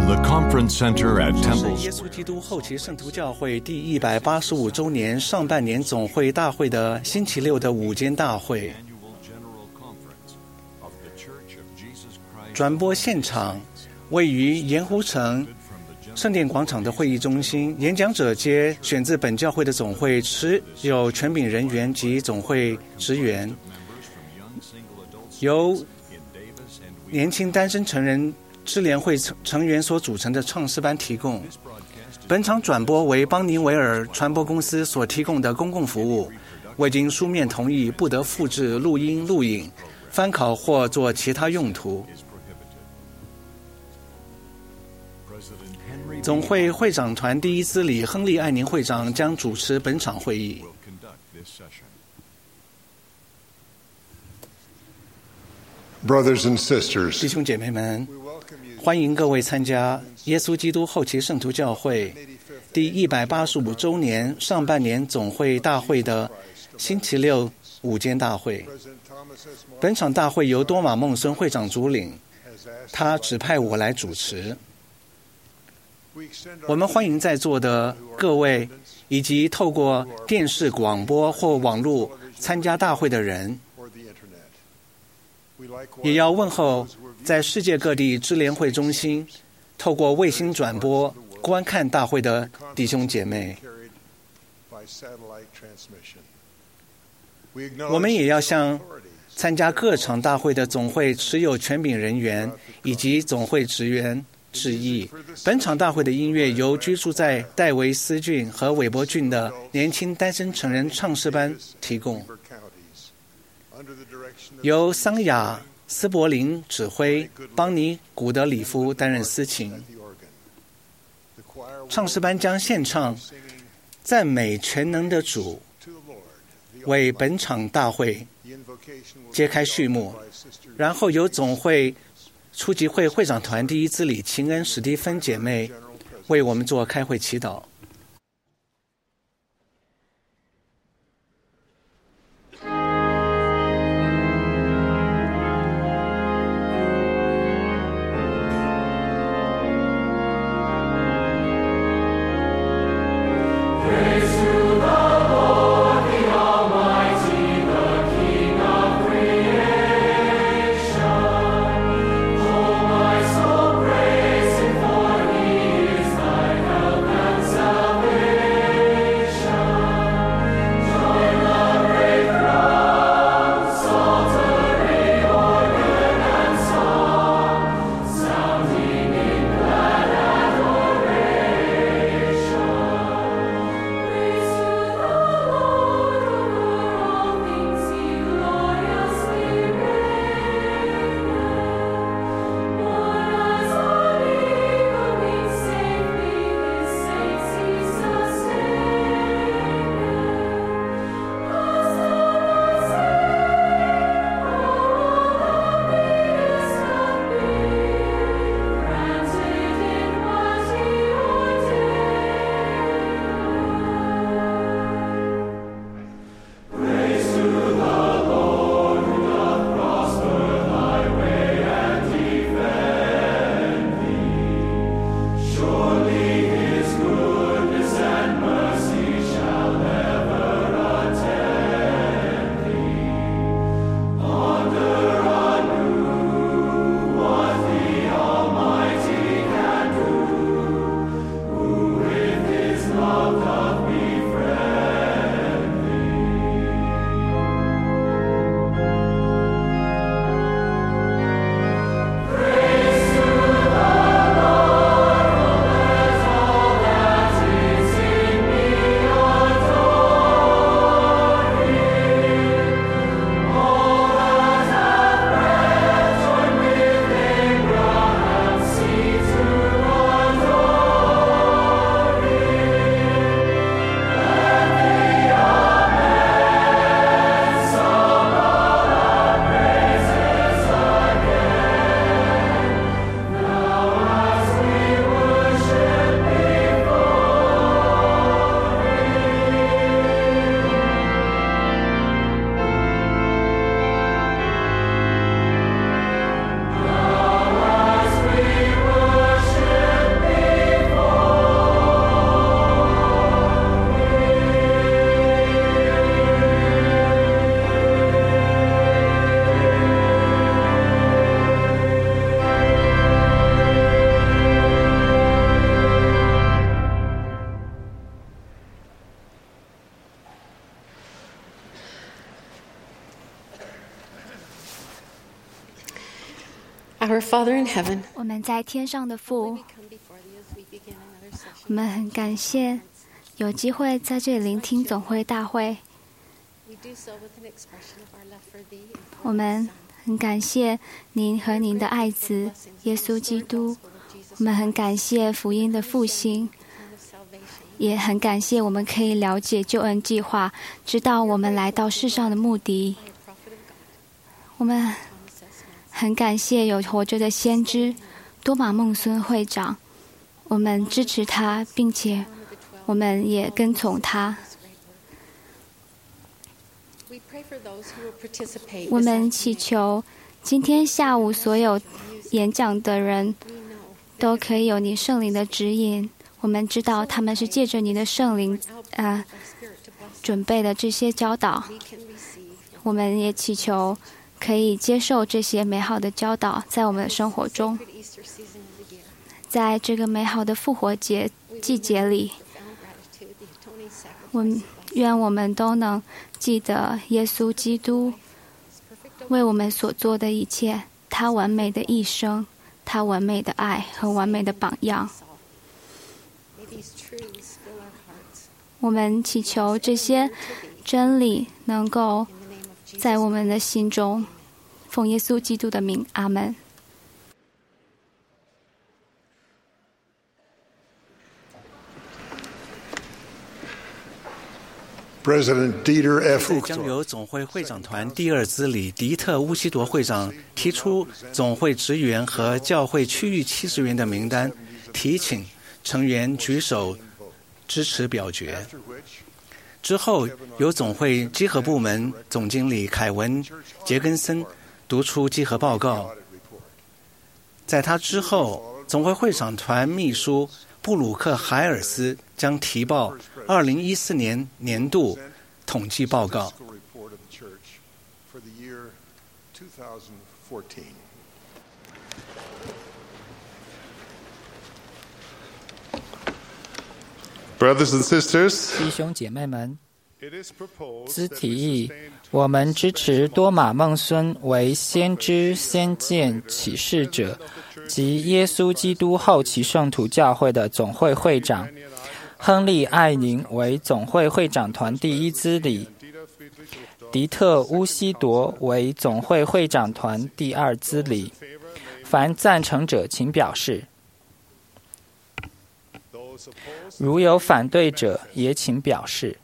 the Conference Center at 是 Temple 耶稣基督后期圣徒教会第185周年上半年总会大会的星期六的午间大会。转播现场位于盐湖城圣殿广场的会议中心，演讲者皆选自本教会的总会持有权柄人员及总会职员，由年轻单身成人支联会成员所组成的唱诗班提供。本场转播为邦尼维尔传播公司所提供的公共服务，未经书面同意不得复制、录音、录影、翻拷或做其他用途。总会会长团第一资理亨利·艾宁会长将主持本场会议。 Brothers and sisters, 弟兄姐妹们，欢迎各位参加耶稣基督后期圣徒教会第185周年上半年总会大会的星期六午间大会。本场大会由多马孟孙会长主领，他指派我来主持。我们欢迎在座的各位以及透过电视广播或网络参加大会的人，也要问候在世界各地支联会中心透过卫星转播观看大会的弟兄姐妹。我们也要向参加各场大会的总会持有权柄人员以及总会职员致意。本场大会的音乐由居住在戴维斯郡和韦伯郡的年轻单身成人唱诗班提供，由桑雅斯柏林指挥，邦尼古德里夫担任司琴。唱诗班将献唱赞美全能的主，为本场大会揭开序幕，然后由总会初级会会长团第一资理秦恩史蒂芬姐妹为我们做开会祈祷。 Oh, my soul, praise Him, for He is thy help and salvation. Our Father in heaven, 我们在天上的父，我们很感谢有机会在这里聆听总会大会。我们很感谢您和您的爱子耶稣基督，我们很感谢福音的复兴，也很感谢我们可以了解救恩计划，知道我们来到世上的目的。我们很感谢有活着的先知多玛孟孙会长，我们支持他，并且我们也跟从他。我们祈求今天下午所有演讲的人都可以有你圣灵的指引。我们知道他们是借着你的圣灵准备的这些教导，我们也祈求可以接受这些美好的教导在我们的生活中。在这个美好的复活节季节里，愿我们都能记得耶稣基督为我们所做的一切，他完美的一生，他完美的爱和完美的榜样。我们祈求这些真理能够在我们的心中，奉耶稣基督的名，阿们。 将由总会会长团第二支理迪特·乌西铎会长提出总会职员和教会区域70员的名单，提请成员举手支持表决。之后，由总会稽核部门总经理凯文·杰根森读出稽核报告。在他之后，总会会长团秘书布鲁克·海尔斯将提报2014年年度统计报告。 Brothers and sisters, 弟兄姐妹们，兹提议我们支持多玛孟孙为先知、先见、启示者及耶稣基督后期圣徒教会的总会会长，亨利·艾宁为总会会长团第一支理，迪特·乌西铎为总会会长团第二支理。凡赞成者请表示。如有反对者也请表示。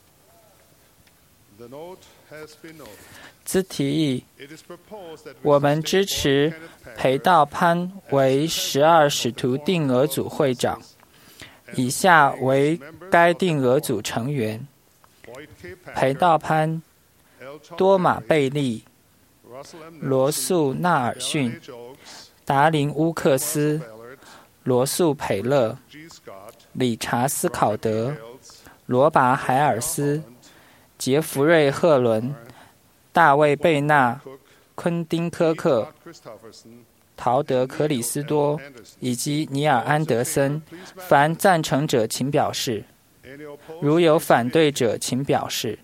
兹提议我们支持裴道潘为12使徒定额组会长，以下为该定额组成员：裴道潘、多马贝利、罗素纳尔逊、达林乌克斯、罗素培勒、理查斯考德、罗拔海尔斯、杰弗瑞赫伦、大卫贝纳、昆丁科克、陶德克里斯多以及尼尔安德森。凡赞成者请表示，如有反对者请表示。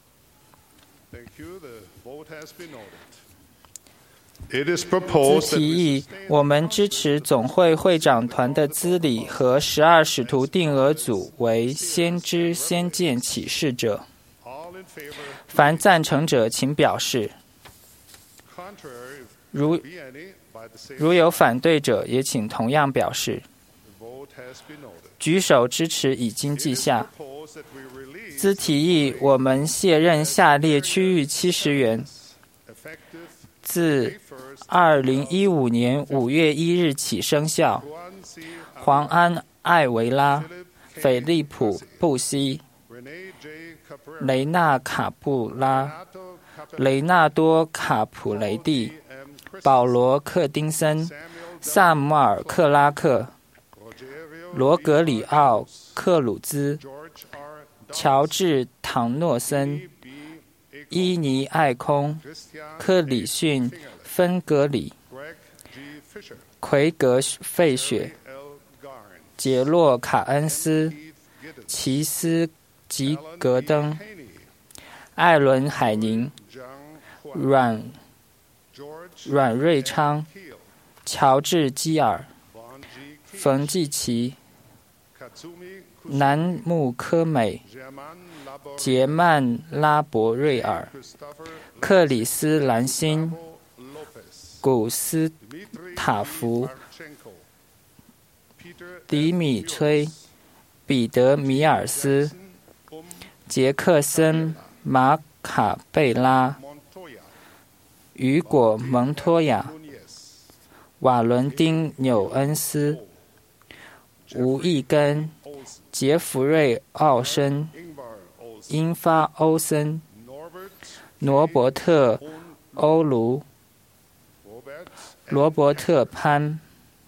兹提议我们支持总会会长团的资理和12使徒定额组为先知、先见、启示者。凡赞成者请表示，如有反对者也请同样表示。举手支持已经记下。兹提议我们卸任下列区域70员，自2015年5月1日起生效：黄安·艾维拉、菲利普·布西、雷纳卡布拉、雷纳多卡普雷蒂、保罗克丁森、萨姆尔克拉克、罗格里奥克鲁兹、乔治唐诺森、伊尼艾空、克里逊芬格里、奎格费雪、杰洛卡恩斯、齐斯吉格登、艾伦海宁、阮瑞昌、 乔治·基尔、冯继奇、南木科美、杰曼·拉伯瑞尔、克里斯·兰辛、古斯塔夫、迪米崔、彼得·米尔斯、杰克森·马卡贝拉、雨果·蒙托亚、瓦伦丁·纽恩斯、吴义根、杰弗瑞·奥森、英发·欧森、罗伯特·欧卢、罗伯特·潘、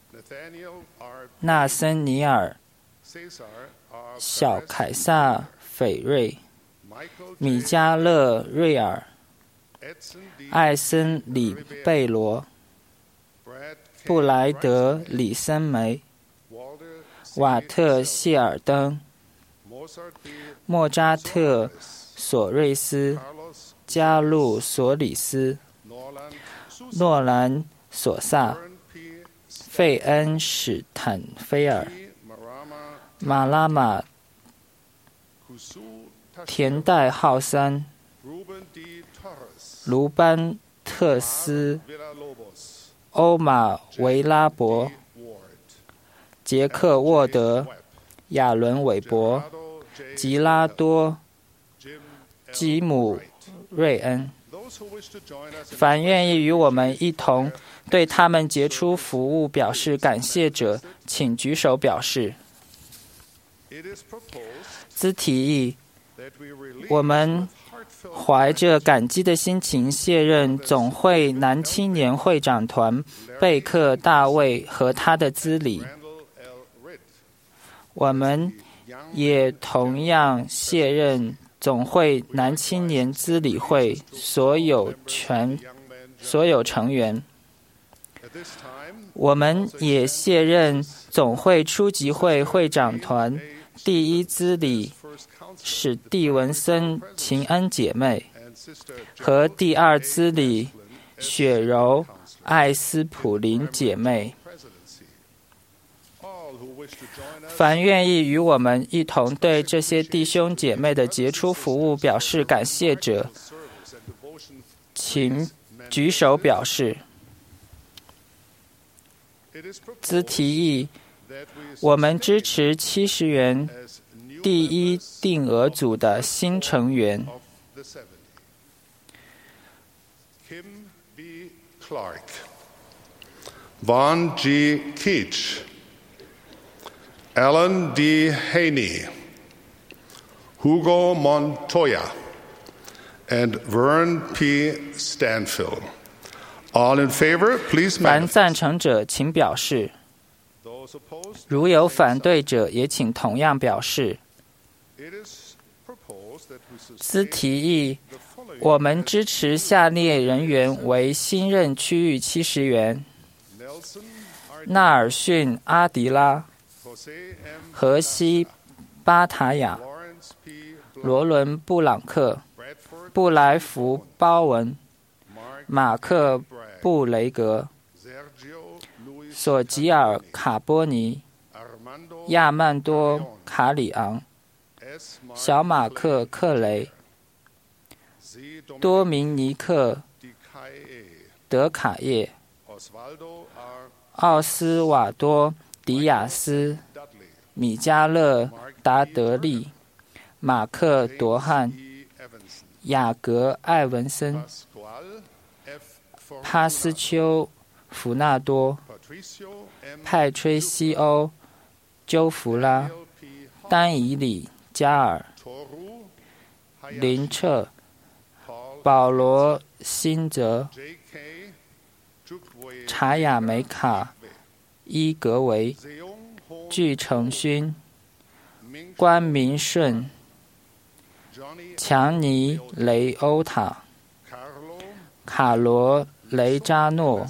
纳森尼尔、小凯撒·斐瑞、米加勒·瑞尔、艾森·里贝罗、布莱德·里森梅、瓦特·谢尔登、莫扎特·索瑞斯、加路·索里斯、诺兰·索萨、费恩·史坦菲尔、马拉马、田代·浩森、卢班特斯、欧马维拉伯、杰克沃德、亚伦韦伯、吉拉多、吉姆瑞恩。凡愿意与我们一同对他们杰出服务表示感谢者，请举手表示。兹提议，我们怀着感激的心情卸任总会男青年会长团贝克大卫和他的资礼。我们也同样卸任总会男青年资理会所有成员。我们也卸任总会初级会会长团第一资理史蒂文森秦恩姐妹和第二资理雪柔艾斯普林姐妹。凡愿意与我们一同对这些弟兄姐妹的杰出服务表示感谢者，请举手表示。兹提议，我们支持70元第一定额组的新成员。 Kim B. Clark, Vaughn G. Keach, Alan D. Haney, Hugo Montoya, and Vern P. Stanfill. All in favor, please 凡 manifest. 赞成者请表示，如有反对者也请同样表示。兹提议，我们支持下列人员为新任区域70元：纳尔逊·阿迪拉、荷西·巴塔雅、罗伦·布朗克、布莱弗·鲍文、马克·布雷格、索吉尔·卡波尼、亚曼多·卡里昂、小马克·克雷、多明尼克·德卡叶、奥斯瓦多·迪亚斯、米加勒·达德利、马克·多汉、雅各·艾文森、帕斯丘·弗纳多、派崔西欧·鸠弗拉、丹以里·加尔、林彻、保罗·辛泽、查亚梅卡、伊格维、具成勋、关明顺、强尼·雷欧塔、卡罗·雷扎诺、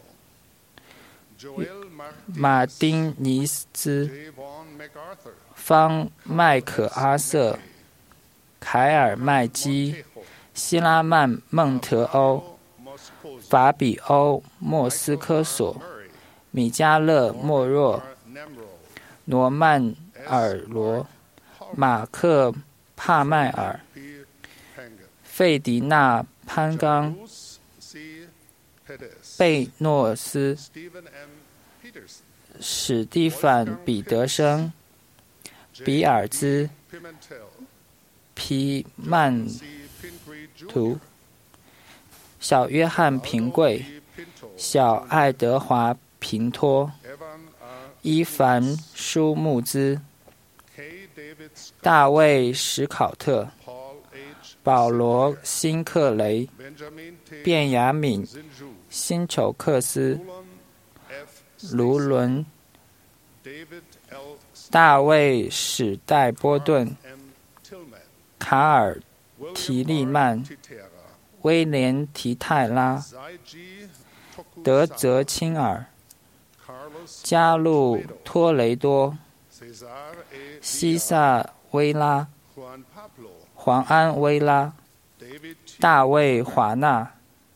马丁尼斯、方·麦克阿瑟、凯尔·麦基、希拉曼·孟特欧、法比欧·莫斯科索、 米迦勒·莫若、罗曼尔罗、马克·帕麦尔、费迪纳·潘刚、贝诺斯、史蒂凡·彼得生、比尔兹、皮曼图、小约翰·平贵、小爱德华·平托、伊凡·舒穆兹、大卫·史考特、保罗·辛克雷、卞雅敏、辛丑克斯、卢伦、大卫·史代波顿、卡尔·提利曼、威廉·提泰拉、德泽钦尔、加路·托雷多、西萨·威拉、黄安·威拉、大卫·华纳、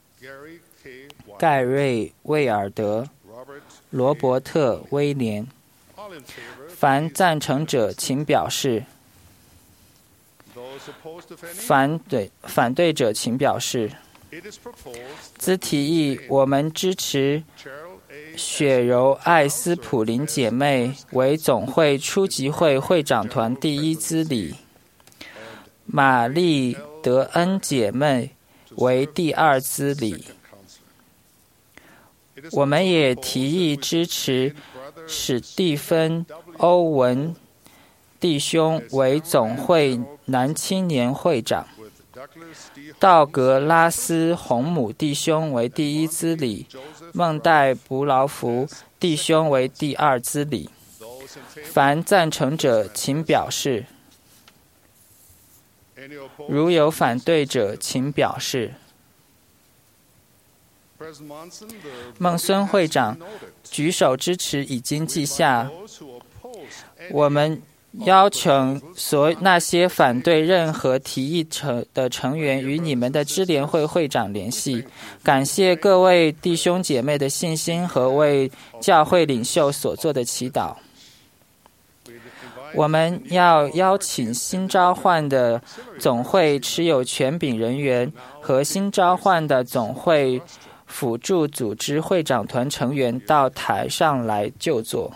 盖瑞·威尔德、罗伯特·威廉。凡赞成者请表示。反对者请表示。兹提议我们支持雪柔·艾斯普林姐妹为总会初级会会长团第一资理，玛丽·德恩姐妹为第二资理。我们也提议支持史蒂芬·欧文弟兄为总会男青年会长，道格拉斯·洪姆弟兄为第一资理，孟代·布劳福弟兄为第二资理。凡赞成者请表示。如有反对者请表示。孟孙会长举手支持已经记下。我们要求那些反对任何提议的成员与你们的支联会会长联系。感谢各位弟兄姐妹的信心和为教会领袖所做的祈祷。我们要邀请新召唤的总会持有权柄人员和新召唤的总会辅助组织会长团成员到台上来就座。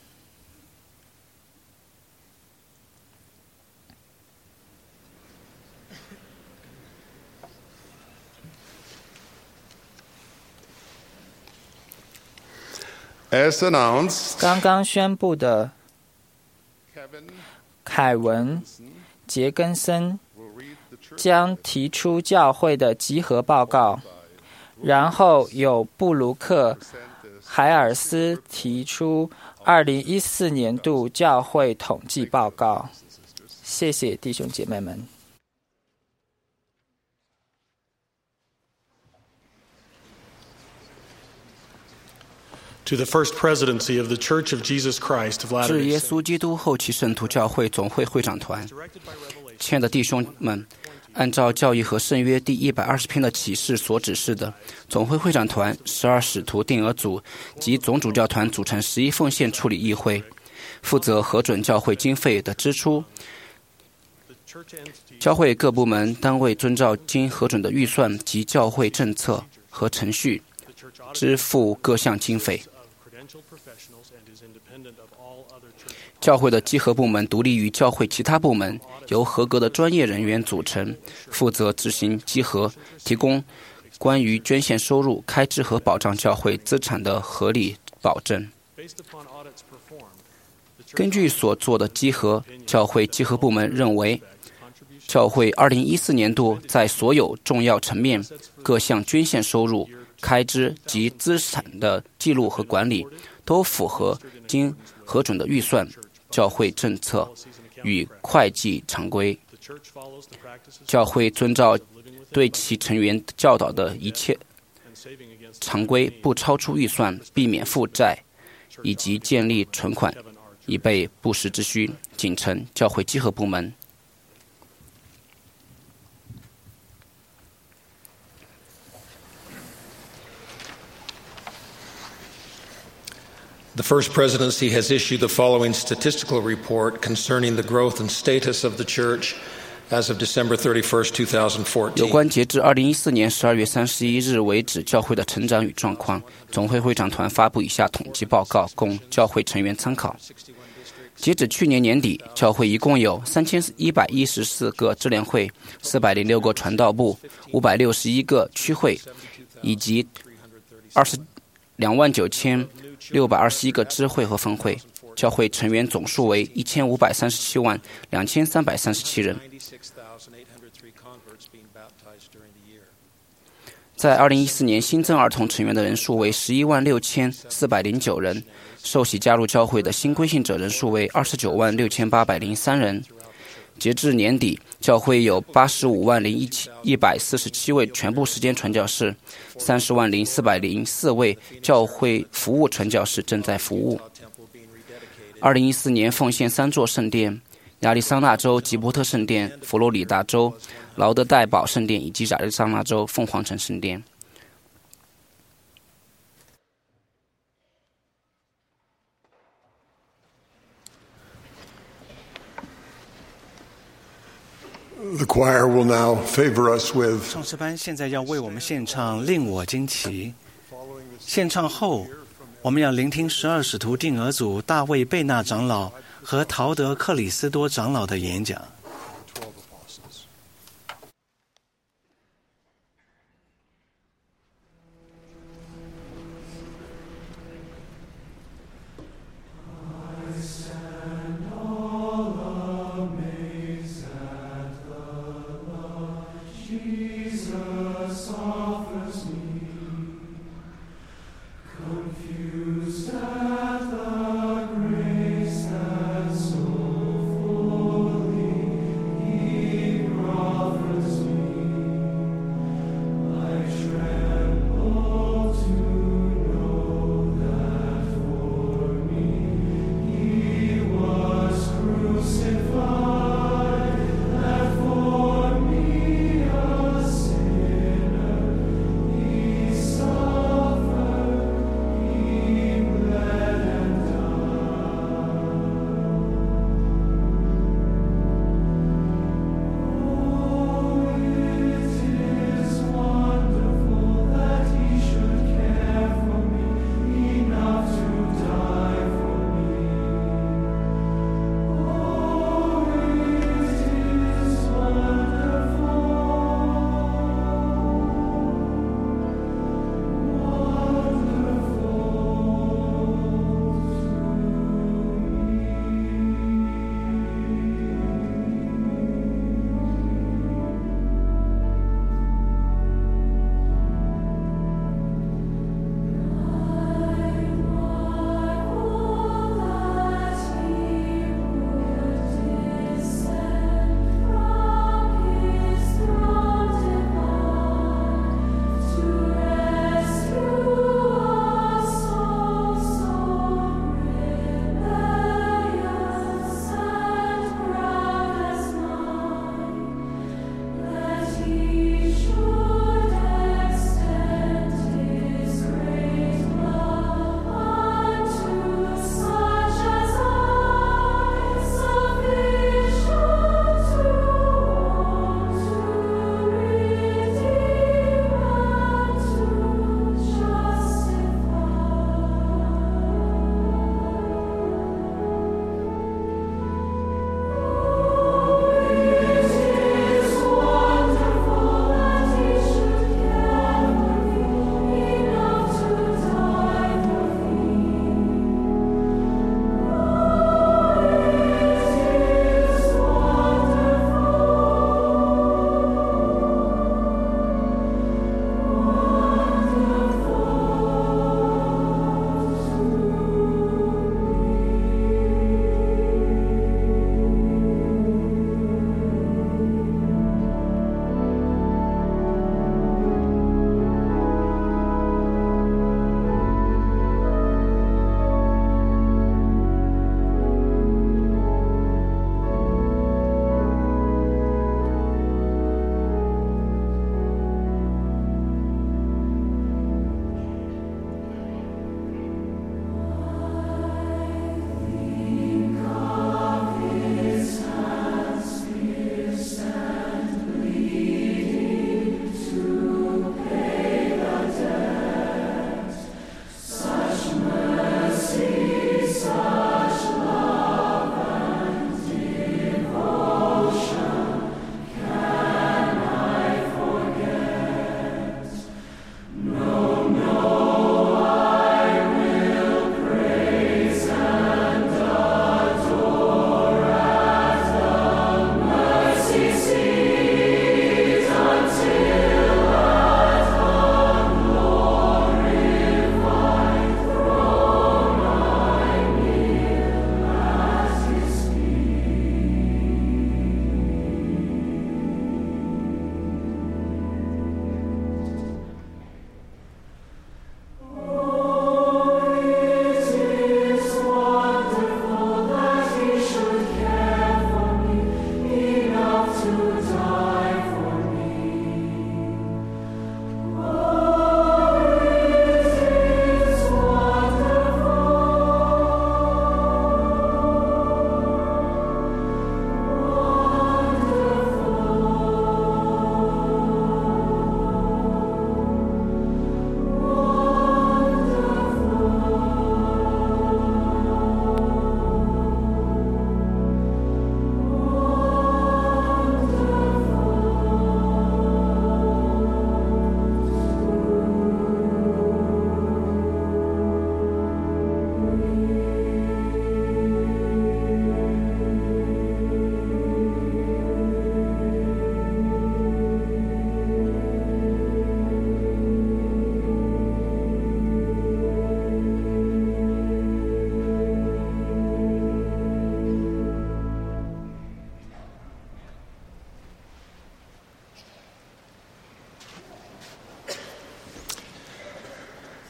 As announced, 刚刚宣布的凯文·杰根森将提出教会的集合报告，然后有布鲁克·海尔斯提出2014年度教会统计报告。谢谢弟兄姐妹们。 To the First Presidency of the Church of Jesus Christ of 致 Latter-day 耶 Saints. 稣基督后期圣徒教会总会会长团，亲爱的弟兄们，按照教义和圣约第120篇的启示所指示的，总会会长团12使徒定额组及总主教团组成11奉献处理议会，负责核准教会经费的支出。教会各部门单位遵照经核准的预算及教会政策和程序，支付各项经费。教会的稽核部门独立于教会其他部门，由合格的专业人员组成，负责执行稽核，提供关于捐献收入、开支和保障教会资产的合理保证。根据所做的稽核，教会稽核部门认为，教会2014年度在所有重要层面各项捐献收入、开支及资产的记录和管理都符合经核准的预算、教会政策与会计常规。教会遵照对其成员教导的一切常规，不超出预算，避免负债，以及建立存款，以备不时之需。谨承教会稽核部门。 The First Presidency has issued the following statistical report concerning the growth and status of the Church as of December 31st, 2014. 有关截至2014年12月31日为止教会的成长与状况，总会会长团发布以下统计报告，供教会成员参考。截止去年年底，教会一共有3114个支联会、406个传道部、561个区会，以及229,621个支会和分会。教会成员总数为15372377人。在2014年新增儿童成员的人数为116409人，受洗加入教会的新归信者人数为296803人。截至年底，教会有850147位全部时间传教士，300404位教会服务传教士正在服务。2014年奉献3座圣殿：亚利桑那州吉伯特圣殿、佛罗里达州劳德代堡圣殿以及亚利桑那州凤凰城圣殿。 The choir will now favor us with 唱诗班现在要为我们献唱《令我惊奇》。献唱后，我们要聆听12使徒定额组大卫贝纳长老和陶德克里斯多长老的演讲。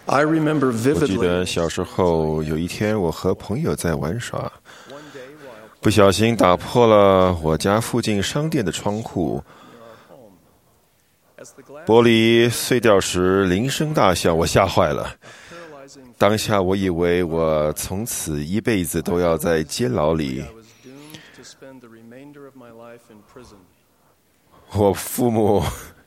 I remember 我记得 vividly 小时候有一天，我和朋友在玩耍，不小心打破了我家附近商店的窗户，玻璃碎掉时铃声大响，我吓坏了。当下我以为我从此一辈子都要在监牢里。我父母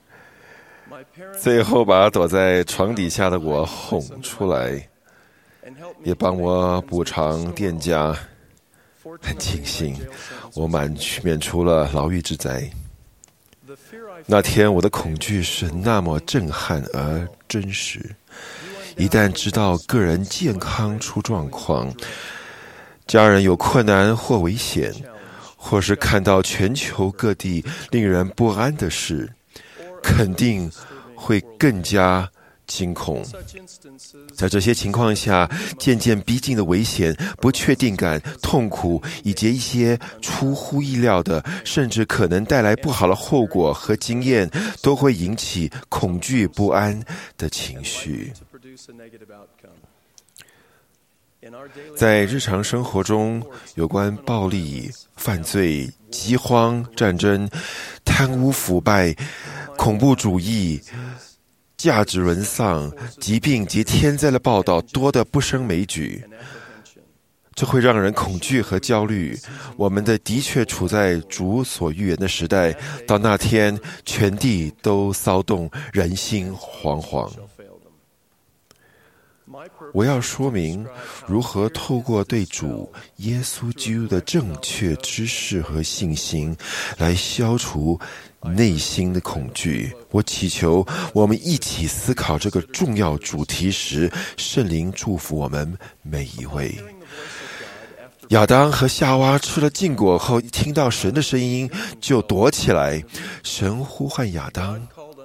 最后把躲在床底下的我哄出来，也帮我补偿店家。很庆幸我免除了牢狱之灾。那天我的恐惧是那么震撼而真实。一旦知道个人健康出状况，家人有困难或危险，或是看到全球各地令人不安的事，肯定会更加惊恐。在这些情况下，渐渐逼近的危险、不确定感、痛苦，以及一些出乎意料的，甚至可能带来不好的后果和经验，都会引起恐惧不安的情绪。在日常生活中，有关暴力、犯罪、饥荒、战争、贪污腐败、恐怖主义、价值沦丧、疾病及天灾的报道多得不胜枚举，这会让人恐惧和焦虑。我们的确处在主所预言的时代，到那天全地都骚动，人心惶惶。我要说明如何透过对主耶稣基督的正确知识和信心来消除内心的恐惧。我祈求我们一起思考这个重要主题时，圣灵祝福我们每一位。亚当和夏娃吃了禁果后，听到神的声音就躲起来。神呼唤亚当：“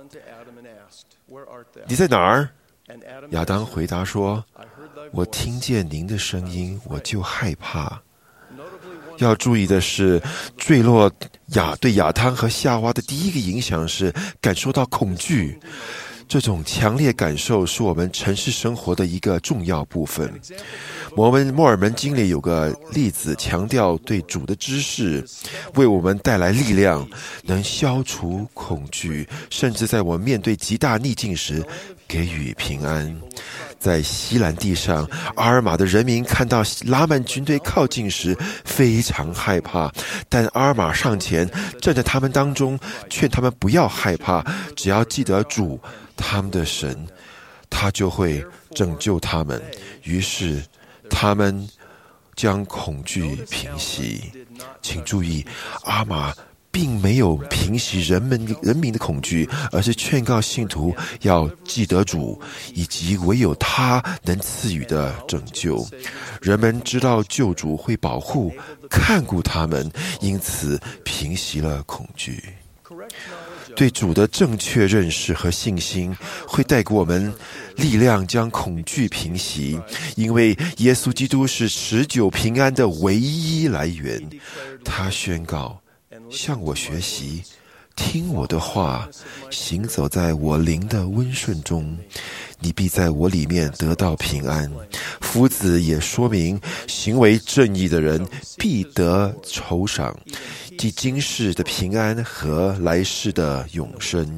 你在哪儿？”亚当回答说：“我听见您的声音，我就害怕。”要注意的是，坠落对亚当和夏娃的第一个影响是感受到恐惧。这种强烈感受是我们城市生活的一个重要部分。摩尔门经里有个例子，强调对主的知识为我们带来力量，能消除恐惧，甚至在我们面对极大逆境时给予平安。在西兰地上，阿尔玛的人民看到拉曼军队靠近时非常害怕，但阿尔玛上前站在他们当中，劝他们不要害怕，只要记得主他们的神，他就会拯救他们。于是他们将恐惧平息。请注意，阿尔玛并没有平息人民的恐惧，而是劝告信徒要记得主，以及唯有他能赐予的拯救。人们知道救主会保护、看顾他们，因此平息了恐惧。对主的正确认识和信心会带给我们力量，将恐惧平息，因为耶稣基督是持久平安的唯一来源。他宣告：“向我学习，听我的话，行走在我灵的温顺中，你必在我里面得到平安。”夫子也说明，行为正义的人必得酬赏，即今世的平安和来世的永生。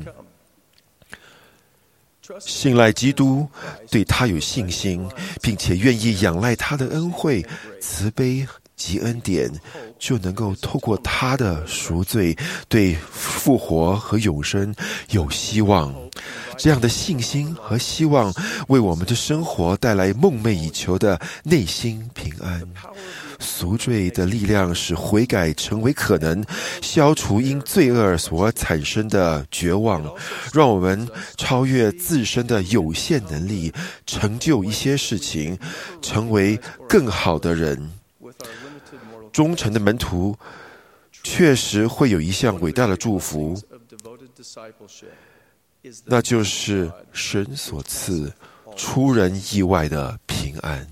信赖基督，对他有信心，并且愿意仰赖他的恩惠、慈悲及恩典，就能够透过他的赎罪，对复活和永生有希望。这样的信心和希望为我们的生活带来梦寐以求的内心平安。赎罪的力量使悔改成为可能，消除因罪恶所产生的绝望，让我们超越自身的有限能力，成就一些事情，成为更好的人。忠诚的门徒确实会有一项伟大的祝福，那就是神所赐出人意外的平安。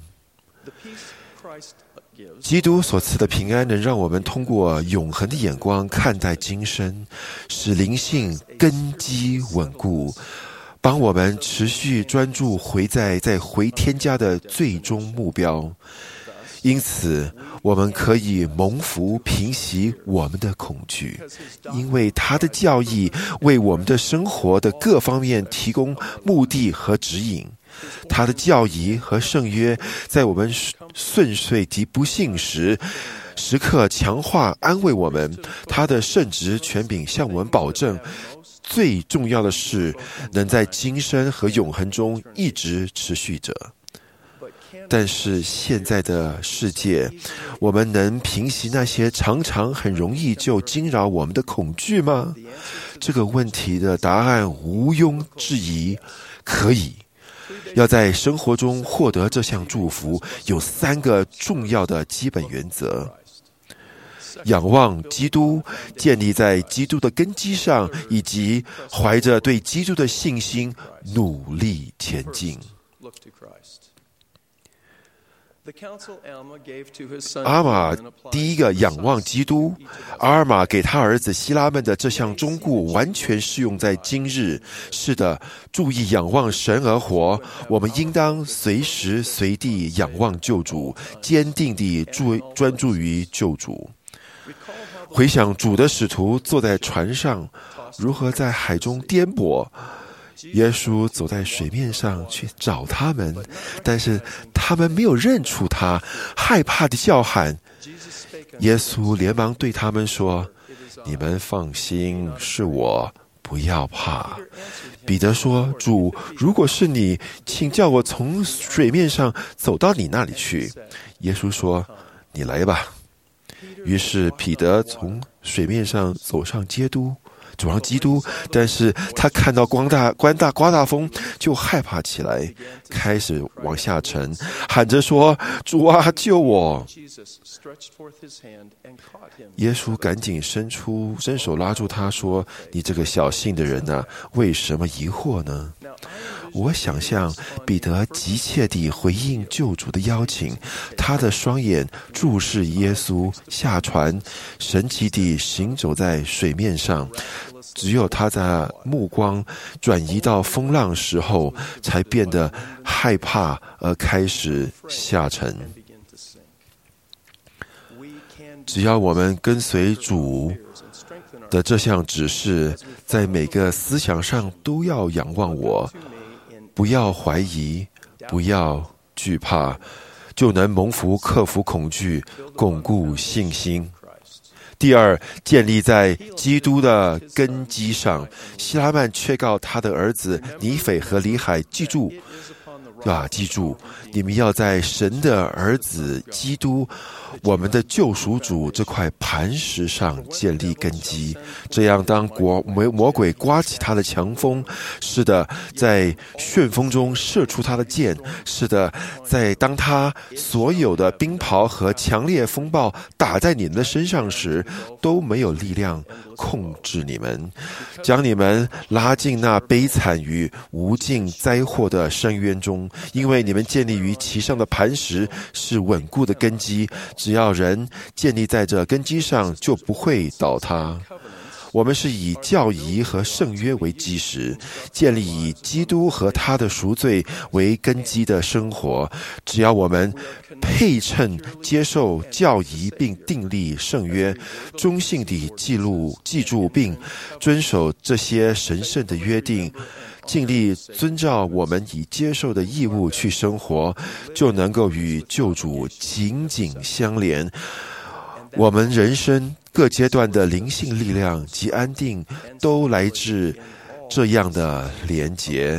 基督所赐的平安能让我们通过永恒的眼光看待今生，使灵性根基稳固， 帮我们持续专注在回天家的最终目标。因此，我们可以蒙福平息我们的恐惧，因为他的教义为我们的生活的各方面提供目的和指引。他的教义和圣约在我们顺遂及不幸时刻强化安慰我们。他的圣职权柄向我们保证，最重要的是能在今生和永恒中一直持续着。但是现在的世界，我们能平息那些常常很容易就惊扰我们的恐惧吗？这个问题的答案毋庸置疑，可以。要在生活中获得这项祝福，有3个重要的基本原则：仰望基督，建立在基督的根基上，以及怀着对基督的信心努力前进。阿玛第一个仰望基督，阿尔玛给他儿子希拉们的这项忠告完全适用在今日。是的，注意仰望神而活，我们应当随时随地仰望救主，坚定地专注于救主。回想主的使徒坐在船上，如何在海中颠簸。耶稣走在水面上去找他们，但是他们没有认出他，害怕地叫喊。耶稣连忙对他们说：“你们放心，是我，不要怕。”彼得说：“主，如果是你，请叫我从水面上走到你那里去。”耶稣说：“你来吧。”于是彼得从水面上走上基督，但是他看到刮大风，就害怕起来，开始往下沉，喊着说：“主啊，救我！”耶稣赶紧伸手拉住他，说：“你这个小信的人啊，为什么疑惑呢？”我想象彼得急切地回应救主的邀请，他的双眼注视耶稣下船，神奇地行走在水面上。只有他在目光转移到风浪时候，才变得害怕而开始下沉。只要我们跟随主的这项指示，在每个思想上都要仰望我，不要怀疑，不要惧怕，就能蒙福克服恐惧，巩固信心。第二，建立在基督的根基上。希拉曼劝告他的儿子尼斐和里海，记住，你们要在神的儿子基督，我们的救赎主这块磐石上建立根基。这样，当魔鬼刮起他的强风，是的，在旋风中射出他的箭，是的，当他所有的冰雹和强烈风暴打在你们的身上时，都没有力量控制你们，将你们拉进那悲惨与无尽灾祸的深渊中。因为你们建立于其上的磐石是稳固的根基，只要人建立在这根基上，就不会倒塌。我们是以教义和圣约为基石，建立以基督和他的赎罪为根基的生活。只要我们配称接受教义并订立圣约，忠信地记住并遵守这些神圣的约定，尽力遵照我们已接受的义务去生活，就能够与救主紧紧相连。我们人生各阶段的灵性力量及安定，都来自这样的连结。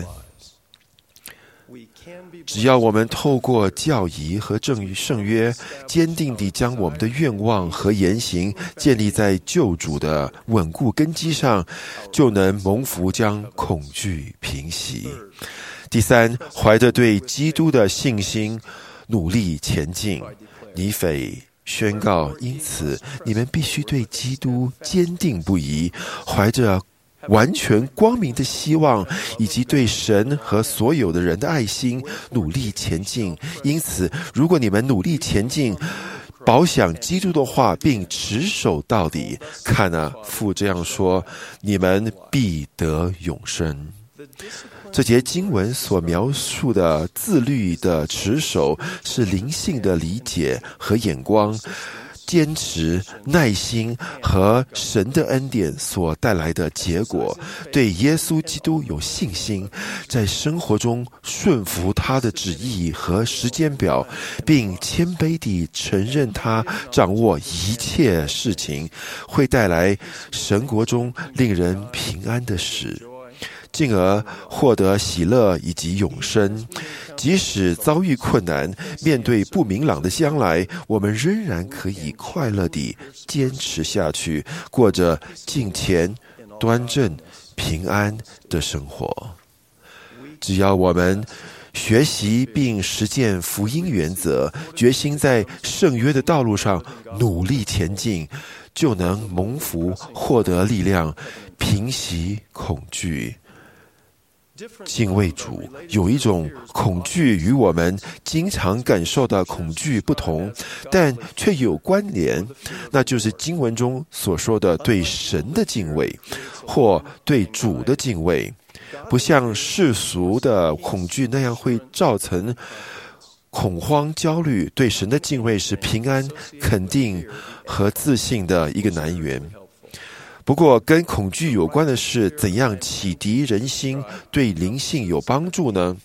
只要我们透过教义和圣约，坚定地将我们的愿望和言行建立在救主的稳固根基上，就能蒙福将恐惧平息。第三，怀着对基督的信心，努力前进。尼斐宣告，因此你们必须对基督坚定不移，怀着完全光明的希望，以及对神和所有的人的爱心，努力前进。因此，如果你们努力前进，饱享基督的话，并持守到底，看啊，父这样说，你们必得永生。 这节经文所描述的自律的持守，是灵性的理解和眼光、坚持、耐心和神的恩典所带来的结果。对耶稣基督有信心，在生活中顺服他的旨意和时间表，并谦卑地承认他掌握一切事情，会带来神国中令人平安的事，进而获得喜乐以及永生。即使遭遇困难，面对不明朗的将来，我们仍然可以快乐地坚持下去，过着敬虔、端正、平安的生活。只要我们学习并实践福音原则，决心在圣约的道路上努力前进，就能蒙福，获得力量，平息恐惧。敬畏主有一种恐惧与我们经常感受到恐惧不同，但却有关联，那就是经文中所说的对神的敬畏，或对主的敬畏。不像世俗的恐惧那样会造成恐慌、焦虑，对神的敬畏是平安、肯定和自信的一个来源。不过，跟恐惧有关的是怎样启迪人心，对灵性有帮助呢？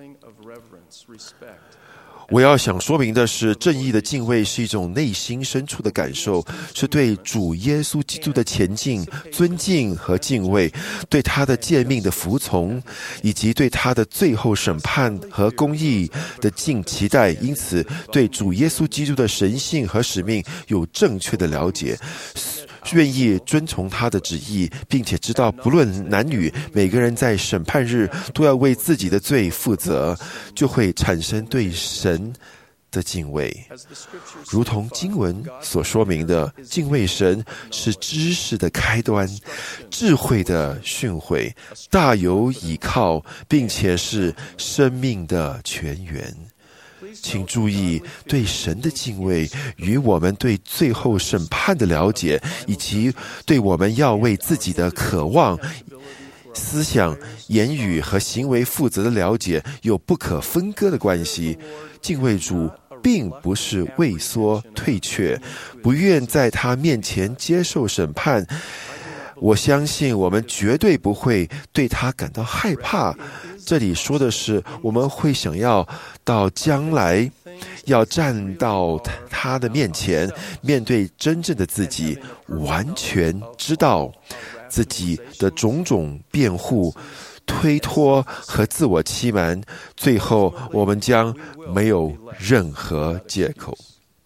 我要想说明的是，正义的敬畏是一种内心深处的感受，是对主耶稣基督的前进、尊敬和敬畏，对他的诫命的服从，以及对他的最后审判和公义的尽期待。因此，对主耶稣基督的神性和使命有正确的了解，愿意遵从他的旨意，并且知道不论男女，每个人在审判日都要为自己的罪负责，就会产生对神的敬畏。如同经文所说明的，敬畏神是知识的开端，智慧的训诲，大有倚靠，并且是生命的泉源。请注意，对神的敬畏与我们对最后审判的了解，以及对我们要为自己的渴望、思想、言语和行为负责的了解有不可分割的关系。敬畏主并不是畏缩退却，不愿在他面前接受审判。我相信我们绝对不会对他感到害怕。这里说的是，我们会想要到将来要站到他的面前，面对真正的自己，完全知道自己的种种辩护、推脱和自我欺瞒，最后我们将没有任何借口。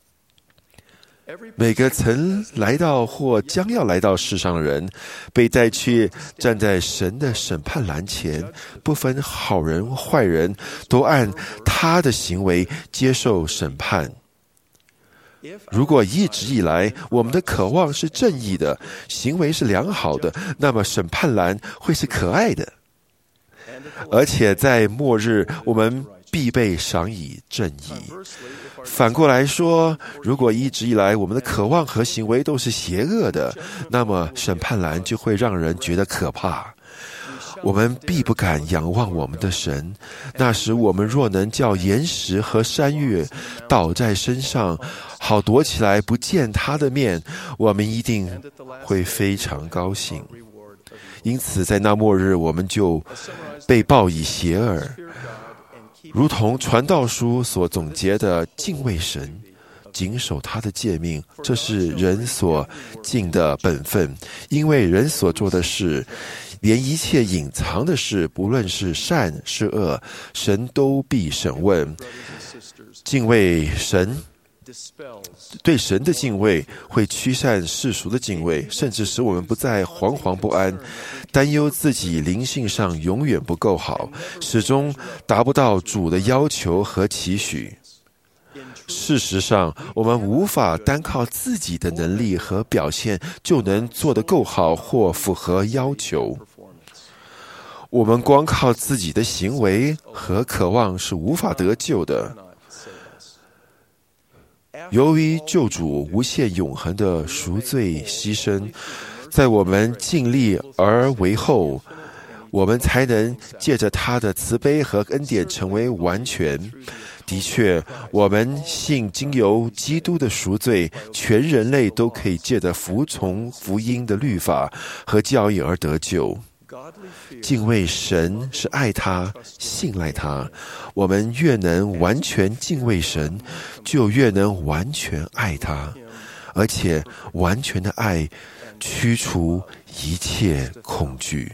每个曾来到或将要来到世上的人，被带去站在神的审判栏前，不分好人坏人，都按他的行为接受审判。如果一直以来我们的渴望是正义的，行为是良好的，那么审判栏会是可爱的，而且在末日我们必被赏以正义。反过来说，如果一直以来我们的渴望和行为都是邪恶的，那么审判栏就会让人觉得可怕。我们必不敢仰望我们的神，那时我们若能叫岩石和山岳倒在身上，好躲起来不见他的面，我们一定会非常高兴。因此在那末日，我们就被报以邪恶。如同传道书所总结的，敬畏神，谨守他的诫命，这是人所尽的本分。因为人所做的事，连一切隐藏的事，不论是善是恶，神都必审问。敬畏神，对神的敬畏会驱散世俗的敬畏，甚至使我们不再惶惶不安，担忧自己灵性上永远不够好，始终达不到主的要求和期许。事实上，我们无法单靠自己的能力和表现就能做得够好或符合要求。我们光靠自己的行为和渴望是无法得救的。由于救主无限永恒的赎罪牺牲，在我们尽力而为后， 我们才能借着他的慈悲和恩典成为完全。的确，我们信经由基督的赎罪，全人类都可以借着服从福音的律法和教义而得救。敬畏神是爱他、信赖他。我们越能完全敬畏神，就越能完全爱他，而且完全的爱驱除一切恐惧。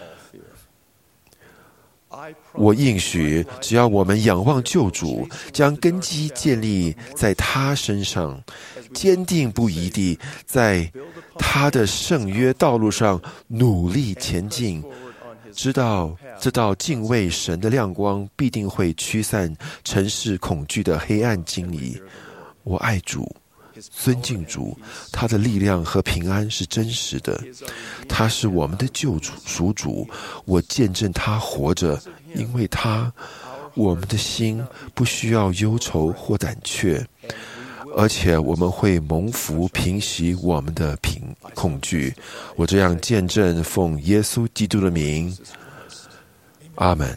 我应许，只要我们仰望救主，将根基建立在他身上，坚定不移地在他的圣约道路上努力前进，知道这道敬畏神的亮光必定会驱散尘世恐惧的黑暗经历。我爱主，尊敬主，他的力量和平安是真实的，他是我们的救主赎主。我见证他活着，因为他，我们的心不需要忧愁或胆怯，而且我们会蒙福平息我们的恐惧。我这样见证，奉耶稣基督的名，阿们。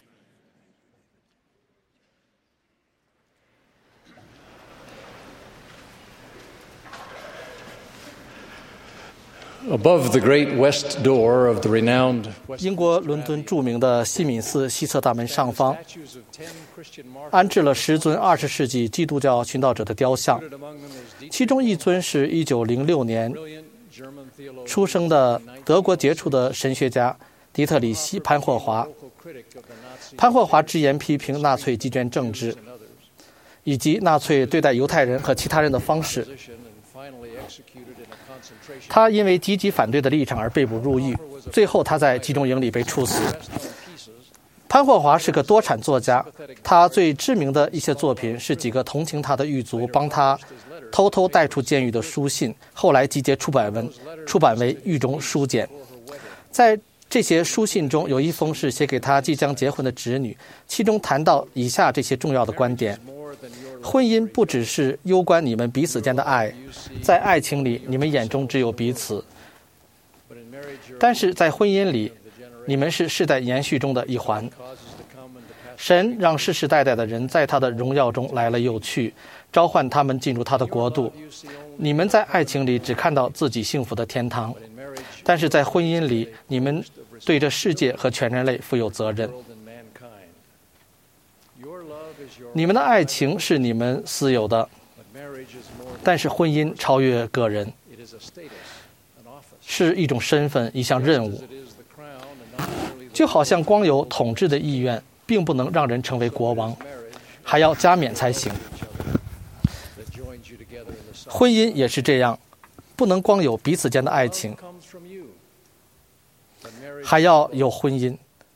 Above the great west door of the renowned 英国伦敦著名的西敏寺西侧大门上方，安置了10尊20世纪基督教殉道者的雕像，其中一尊是1906年出生的德国杰出的神学家迪特里希·潘霍华。潘霍华直言批评纳粹集权政治，以及纳粹对待犹太人和其他人的方式。他因为积极反对的立场而被捕入狱，最后他在集中营里被处死。潘霍华是个多产作家，他最知名的一些作品是几个同情他的狱卒帮他偷偷带出监狱的书信，后来集结出版为狱中书简。在这些书信中，有一封是写给他即将结婚的侄女，其中谈到以下这些重要的观点：婚姻不只是攸关你们彼此间的爱，在爱情里你们眼中只有彼此，但是在婚姻里，你们是世代延续中的一环。神让世世代代的人在他的荣耀中来了又去，召唤他们进入他的国度。你们在爱情里只看到自己幸福的天堂，但是在婚姻里，你们对这世界和全人类负有责任。你们的爱情是你们私有的，但是婚姻超越个人，是一种身份，一项任务。就好像光有统治的意愿并不能让人成为国王，还要加冕才行。婚姻也是这样，不能光有彼此间的爱情，还要有婚姻，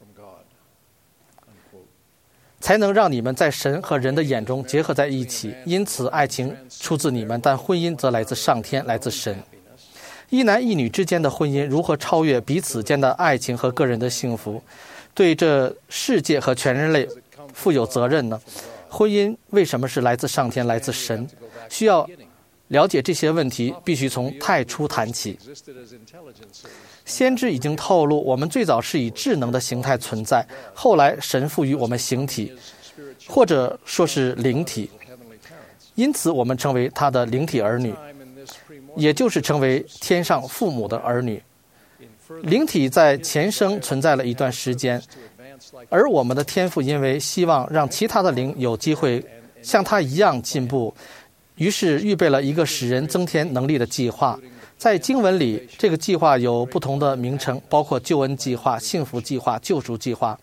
才能让你们在神和人的眼中结合在一起。因此爱情出自你们，但婚姻则来自上天，来自神。一男一女之间的婚姻如何超越彼此间的爱情和个人的幸福，对这世界和全人类负有责任呢？婚姻为什么是来自上天，来自神？需要了解这些问题，必须从太初谈起。先知已经透露，我们最早是以智能的形态存在，后来神赋予我们形体，或者说是灵体，因此我们称为他的灵体儿女，也就是成为天上父母的儿女。灵体在前生存在了一段时间，而我们的天父因为希望让其他的灵有机会像他一样进步，于是预备了一个使人增添能力的计划。在经文里，这个计划有不同的名称，包括救恩计划、幸福计划、救赎计划。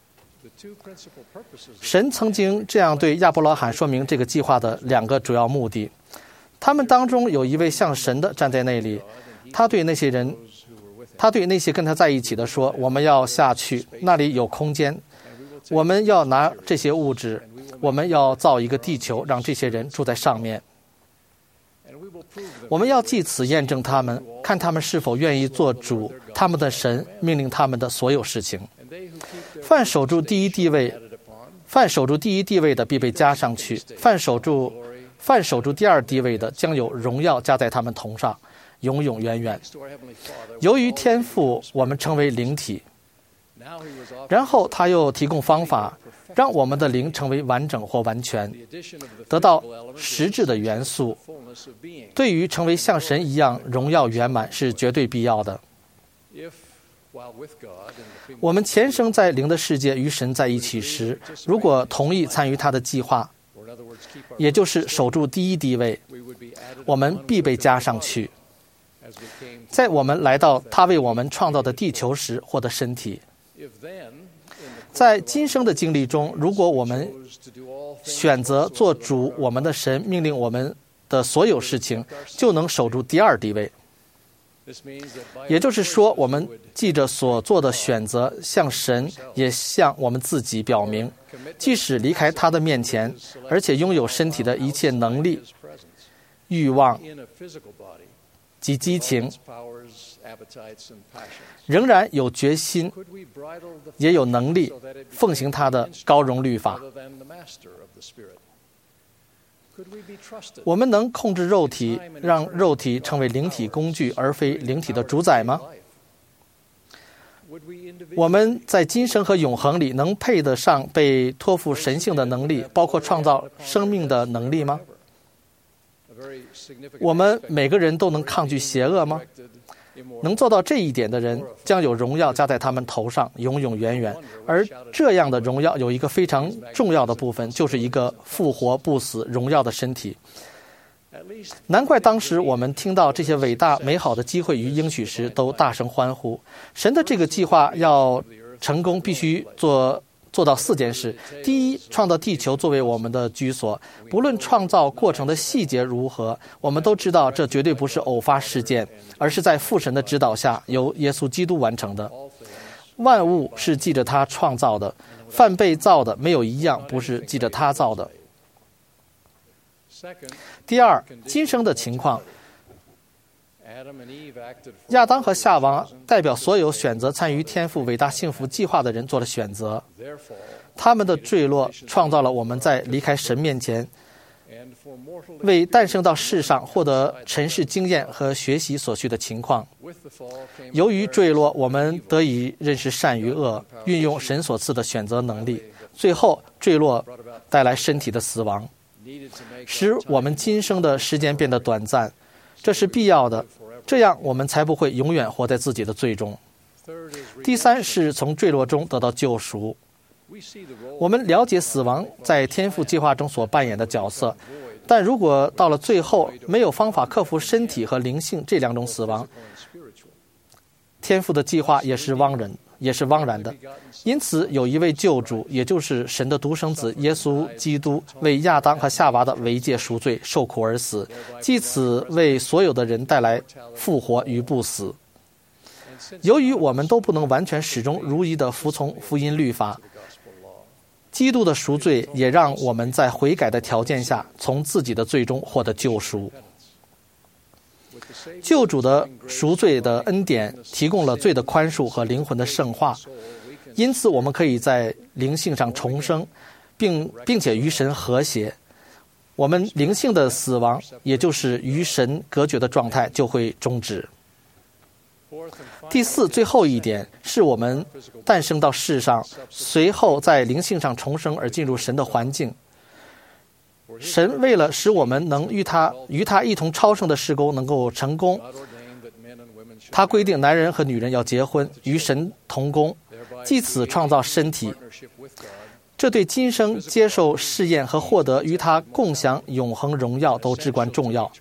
神曾经这样对亚伯拉罕说明这个计划的两个主要目的。他们当中有一位像神的站在那里，他对那些跟他在一起的说，我们要下去，那里有空间，我们要拿这些物质，我们要造一个地球，让这些人住在上面。我们要借此验证他们，看他们是否愿意做主，他们的神命令他们的所有事情。凡守住第一地位的必被加上去，凡守住第二地位的将有荣耀加在他们头上，永永远远。由于天赋，我们称为灵体， 然后他又提供方法，让我们的灵成为完整或完全，得到实质的元素。对于成为像神一样荣耀圆满是绝对必要的。我们前生在灵的世界与神在一起时，如果同意参与他的计划，也就是守住第一地位，我们必被加上去。在我们来到他为我们创造的地球时获得身体。在今生的经历中，如果我们选择做主我们的神命令我们的所有事情，就能守住第二地位。也就是说，我们记着所做的选择，向神也向我们自己表明，即使离开他的面前，而且拥有身体的一切能力、欲望及激情，仍然有决心，也有能力奉行他的高荣律法。我们能控制肉体，让肉体成为灵体工具，而非灵体的主宰吗？我们在今生和永恒里能配得上被托付神性的能力，包括创造生命的能力吗？我们每个人都能抗拒邪恶吗？能做到这一点的人，将有荣耀加在他们头上，永永远远。而这样的荣耀有一个非常重要的部分，就是一个复活不死、荣耀的身体。难怪当时我们听到这些伟大美好的机会与应许时，都大声欢呼。神的这个计划要成功，必须做到4件事。第一，创造地球作为我们的居所，不论创造过程的细节如何，我们都知道这绝对不是偶发事件，而是在父神的指导下由耶稣基督完成的。万物是记着他创造的，凡被造的没有一样不是记着他造的。第二，今生的情况，亚当和夏娃代表所有选择参与天父伟大幸福计划的人做了选择，他们的坠落创造了我们在离开神面前为诞生到世上获得尘世经验和学习所需的情况。由于坠落，我们得以认识善与恶，运用神所赐的选择能力。最后，坠落带来身体的死亡，使我们今生的时间变得短暂，这是必要的，这样我们才不会永远活在自己的罪中。第三是从坠落中得到救赎。我们了解死亡在天父计划中所扮演的角色，但如果到了最后没有方法克服身体和灵性这2种死亡，天父的计划也是枉然的。因此有一位救主，也就是神的独生子耶稣基督，为亚当和夏娃的违戒赎罪受苦而死，藉此为所有的人带来复活与不死。由于我们都不能完全始终如一地服从福音律法，基督的赎罪也让我们在悔改的条件下从自己的罪中获得救赎。救主的赎罪的恩典提供了罪的宽恕和灵魂的圣化，因此我们可以在灵性上重生，并且与神和谐。我们灵性的死亡，也就是与神隔绝的状态，就会终止。第4，最后一点是我们诞生到世上，随后在灵性上重生而进入神的环境。神为了使我们能与他一同超生的事工能够成功，他规定男人和女人要结婚，与神同工，藉此创造身体。这对今生接受试验和获得与他共享永恒荣耀都至关重要。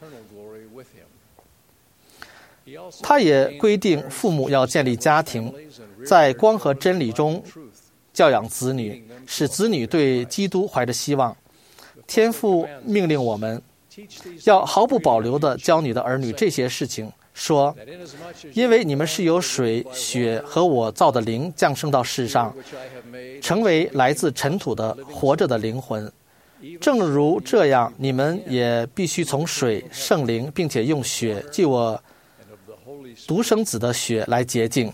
他也规定父母要建立家庭，在光和真理中教养子女，使子女对基督怀着希望。天父命令我们要毫不保留地教你的儿女这些事情，说：因为你们是由水、血和我造的灵降生到世上，成为来自尘土的活着的灵魂。正如这样，你们也必须从水、圣灵，并且用血，即我独生子的血来洁净，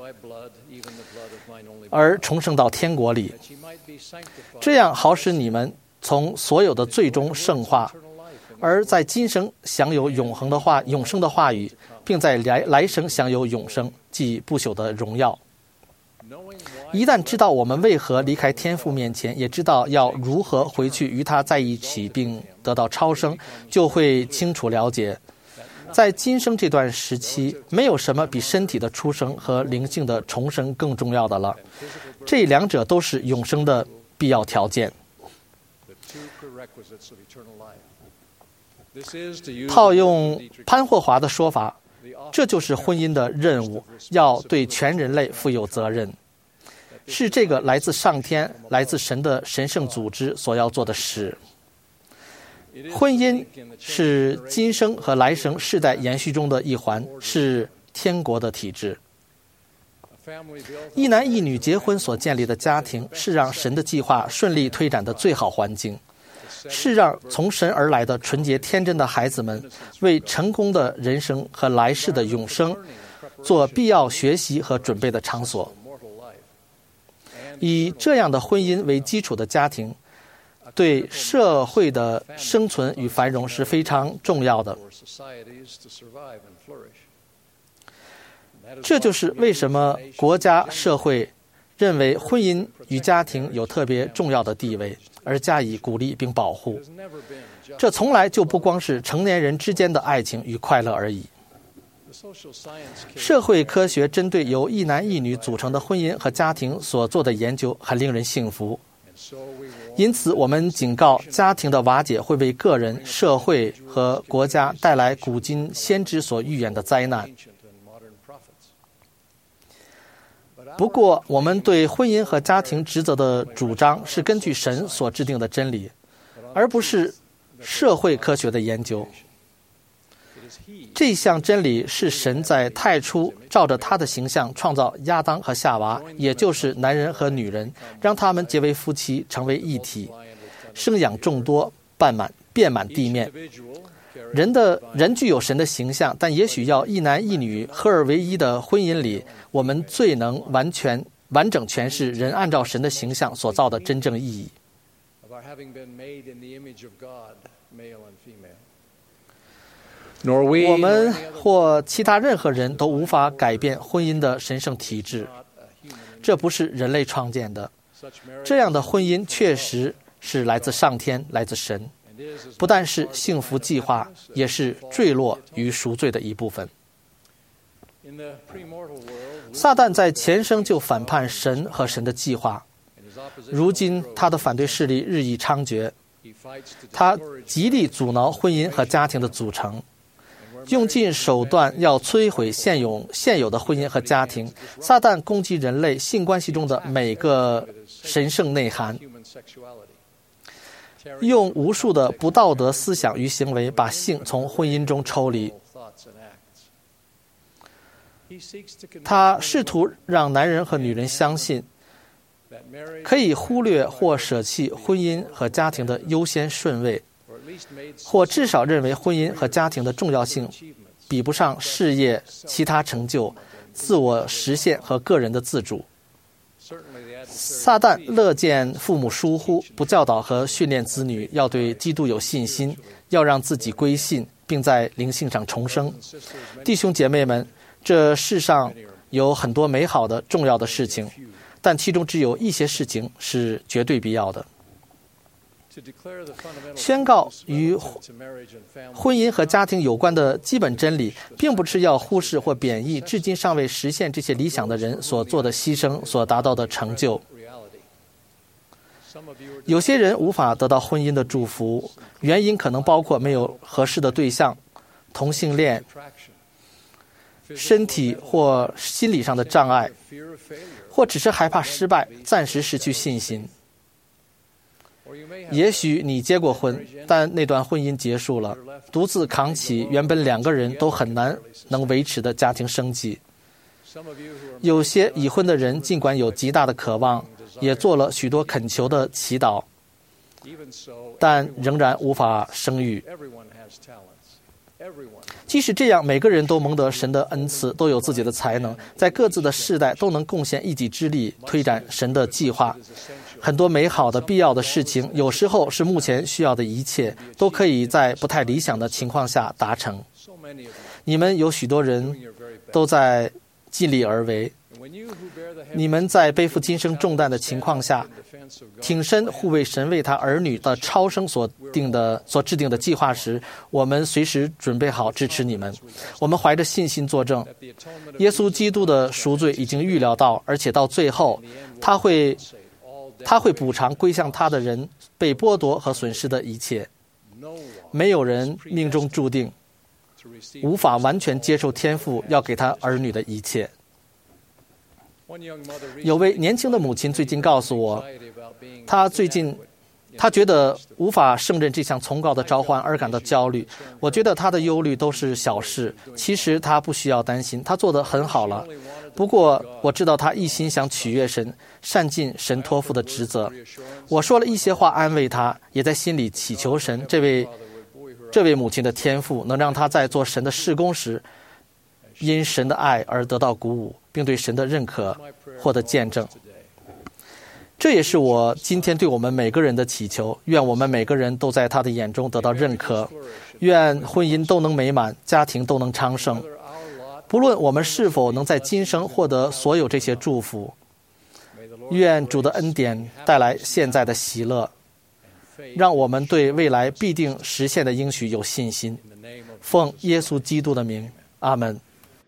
而重生到天国里，这样好使你们从所有的罪中圣化，而在今生享有永生的话语，并在来生享有永生，即不朽的荣耀。 一旦知道我们为何离开天父面前，也知道要如何回去与他在一起并得到超生，就会清楚了解，在今生这段时期，没有什么比身体的出生和灵性的重生更重要的了。这两者都是永生的必要条件。套用潘霍华的说法，这就是婚姻的任务，要对全人类负有责任，是这个来自上天、来自神的神圣组织所要做的事。婚姻是今生和来生世代延续中的一环，是天国的体制。一男一女结婚所建立的家庭，是让神的计划顺利推展的最好环境，是让从神而来的纯洁天真的孩子们为成功的人生和来世的永生做必要学习和准备的场所。以这样的婚姻为基础的家庭，对社会的生存与繁荣是非常重要的。这就是为什么国家社会认为婚姻与家庭有特别重要的地位，而加以鼓励并保护。这从来就不光是成年人之间的爱情与快乐而已。社会科学针对由一男一女组成的婚姻和家庭所做的研究很令人信服，因此我们警告，家庭的瓦解会为个人、社会和国家带来古今先知所预言的灾难。不过，我们对婚姻和家庭职责的主张是根据神所制定的真理，而不是社会科学的研究。这项真理是神在太初照着他的形象创造亚当和夏娃，也就是男人和女人，让他们结为夫妻，成为一体，生养众多，遍满地面。人具有神的形象，但也许要一男一女合而为一的婚姻里，我们最能完整诠释人按照神的形象所造的真正意义。我们或其他任何人都无法改变婚姻的神圣体制，这不是人类创建的。这样的婚姻确实是来自上天，来自神，不但是幸福计划，也是坠落与赎罪的一部分。撒旦在前生就反叛神和神的计划，如今他的反对势力日益猖獗，他极力阻挠婚姻和家庭的组成，用尽手段要摧毁现有的婚姻和家庭。撒旦攻击人类性关系中的每个神圣内涵，用无数的不道德思想与行为把性从婚姻中抽离。他试图让男人和女人相信，可以忽略或舍弃婚姻和家庭的优先顺位，或至少认为婚姻和家庭的重要性比不上事业、其他成就、自我实现和个人的自主。撒旦乐见父母疏忽，不教导和训练子女要对基督有信心，要让自己归信，并在灵性上重生。弟兄姐妹们，这世上有很多美好的、重要的事情，但其中只有一些事情是绝对必要的。宣告与婚姻和家庭有关的基本真理，并不是要忽视或贬义至今尚未实现这些理想的人所做的牺牲、所达到的成就。有些人无法得到婚姻的祝福，原因可能包括没有合适的对象、同性恋、身体或心理上的障碍，或只是害怕失败，暂时失去信心。也许你结过婚，但那段婚姻结束了，独自扛起原本两个人都很难能维持的家庭生计。有些已婚的人尽管有极大的渴望，也做了许多恳求的祈祷，但仍然无法生育。即使这样，每个人都蒙得神的恩赐，都有自己的才能，在各自的世代都能贡献一己之力，推展神的计划。很多美好的、必要的事情，有时候是目前需要的一切，都可以在不太理想的情况下达成。你们有许多人都在尽力而为， 你们在背负今生重担的情况下，挺身护卫神为他儿女的超生所制定的计划时，我们随时准备好支持你们。我们怀着信心作证，耶稣基督的赎罪已经预料到，而且到最后，他会补偿归向他的人被剥夺和损失的一切。没有人命中注定无法完全接受天父要给他儿女的一切。有位年轻的母亲最近告诉我，她觉得无法胜任这项崇高的召唤而感到焦虑。我觉得她的忧虑都是小事，其实她不需要担心，她做得很好了。不过我知道她一心想取悦神，善尽神托付的职责。我说了一些话安慰她，也在心里祈求神这位母亲的天赋能让她在做神的事工时，因神的爱而得到鼓舞，并对神的认可获得见证。这也是我今天对我们每个人的祈求，愿我们每个人都在他的眼中得到认可，愿婚姻都能美满，家庭都能昌盛。不论我们是否能在今生获得所有这些祝福，愿主的恩典带来现在的喜乐，让我们对未来必定实现的应许有信心。奉耶稣基督的名，阿们。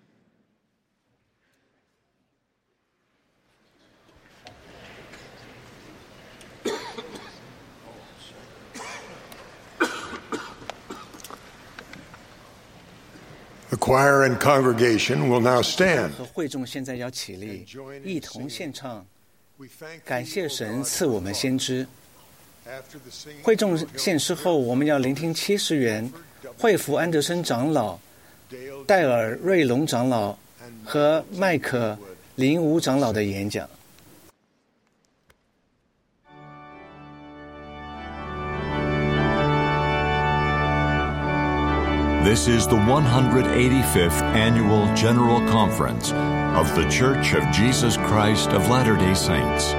The choir and congregation will now stand. 和会众现在要起立，一同献唱。感谢神赐我们先知。会众献诗后，我们要聆听70元惠福安德森长老、戴尔瑞隆长老和麦克林武长老的演讲。 This is the 185th Annual General Conference of The Church of Jesus Christ of Latter-day Saints.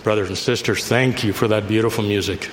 Brothers and sisters, thank you for that beautiful music.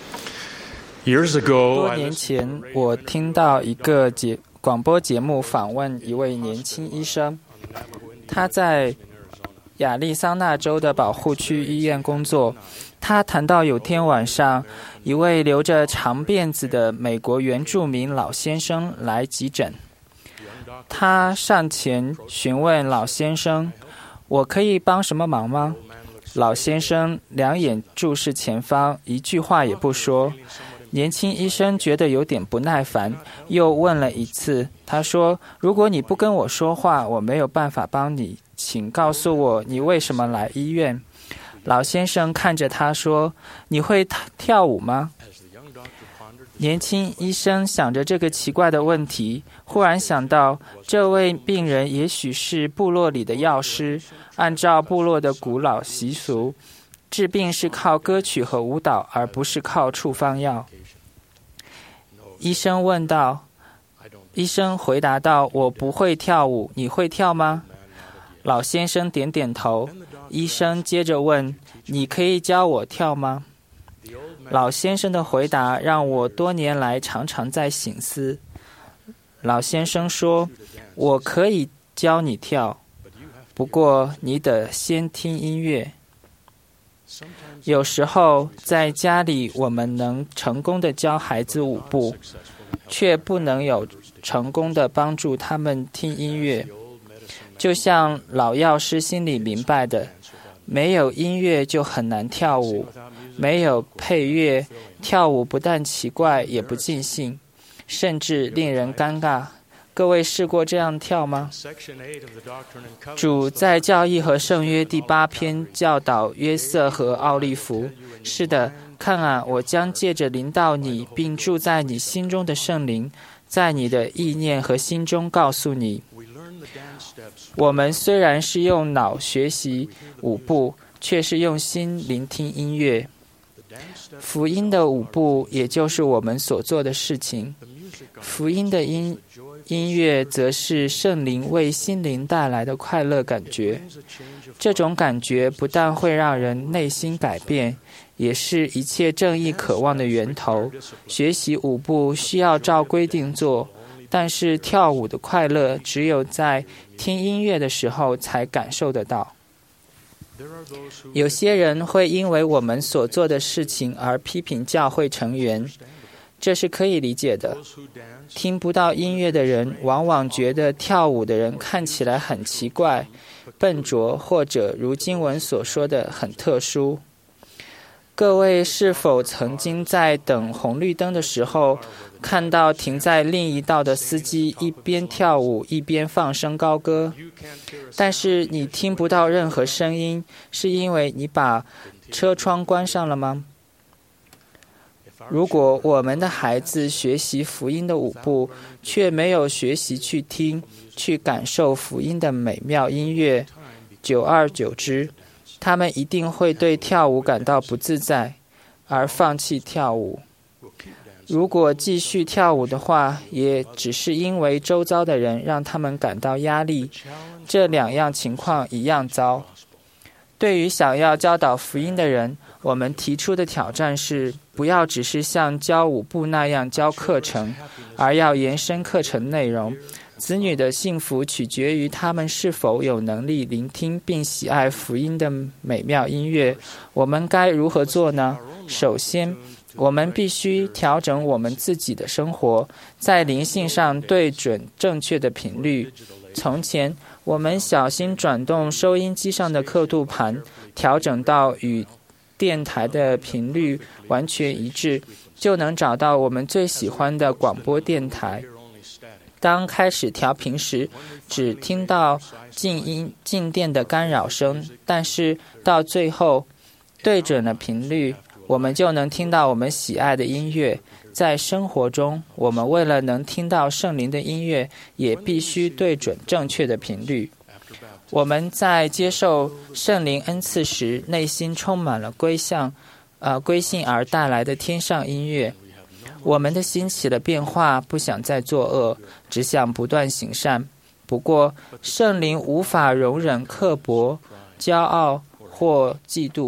Years ago, 多年前，我听到一个广播节目访问一位年轻医生，他在亚利桑那州的保护区医院工作。他谈到有天晚上，一位留着长辫子的美国原住民老先生来急诊。他上前询问老先生：“我可以帮什么忙吗？”老先生两眼注视前方，一句话也不说。年轻医生觉得有点不耐烦，又问了一次。他说：“如果你不跟我说话，我没有办法帮你，请告诉我你为什么来医院。”老先生看着他说：“你会跳舞吗？”年轻医生想着这个奇怪的问题，忽然想到这位病人也许是部落里的药师，按照部落的古老习俗，治病是靠歌曲和舞蹈，而不是靠处方药。医生问道。医生回答道：“我不会跳舞，你会跳吗？”老先生点点头。医生接着问：“你可以教我跳吗？”老先生的回答让我多年来常常在省思。老先生说：“我可以教你跳，不过你得先听音乐。”有时候在家里，我们能成功地教孩子舞步，却不能有成功地帮助他们听音乐。就像老药师心里明白的，没有音乐就很难跳舞，没有配乐，跳舞不但奇怪，也不尽兴，甚至令人尴尬。各位试过这样跳吗？主在教义和圣约第8篇教导约瑟和奥利弗：“是的，看啊，我将借着临到你并住在你心中的圣灵，在你的意念和心中告诉你。”我们虽然是用脑学习舞步，却是用心聆听音乐。福音的舞步也就是我们所做的事情。福音的音乐则是圣灵为心灵带来的快乐感觉。这种感觉不但会让人内心改变，也是一切正义渴望的源头。学习舞步需要照规定做，但是跳舞的快乐只有在听音乐的时候才感受得到。有些人会因为我们所做的事情而批评教会成员，这是可以理解的。听不到音乐的人往往觉得跳舞的人看起来很奇怪、笨拙，或者如经文所说的很特殊。各位是否曾经在等红绿灯的时候，看到停在另一道的司机一边跳舞一边放声高歌？但是你听不到任何声音，是因为你把车窗关上了吗？如果我们的孩子学习福音的舞步，却没有学习去听、去感受福音的美妙音乐，久而久之，他们一定会对跳舞感到不自在，而放弃跳舞。如果继续跳舞的话，也只是因为周遭的人让他们感到压力，这两样情况一样糟。对于想要教导福音的人，我们提出的挑战是，不要只是像教舞步那样教课程，而要延伸课程内容。子女的幸福取决于他们是否有能力聆听并喜爱福音的美妙音乐。我们该如何做呢？首先，我们必须调整我们自己的生活，在灵性上对准正确的频率。从前，我们小心转动收音机上的刻度盘，调整到与电台的频率完全一致，就能找到我们最喜欢的广播电台。当开始调频时，只听到静电的干扰声，但是到最后对准了频率，我们就能听到我们喜爱的音乐。在生活中，我们为了能听到圣灵的音乐，也必须对准正确的频率。我们在接受圣灵恩赐时，内心充满了归信而带来的天上音乐。我们的心起了变化，不想再作恶，只想不断行善。不过，圣灵无法容忍刻薄、骄傲或嫉妒。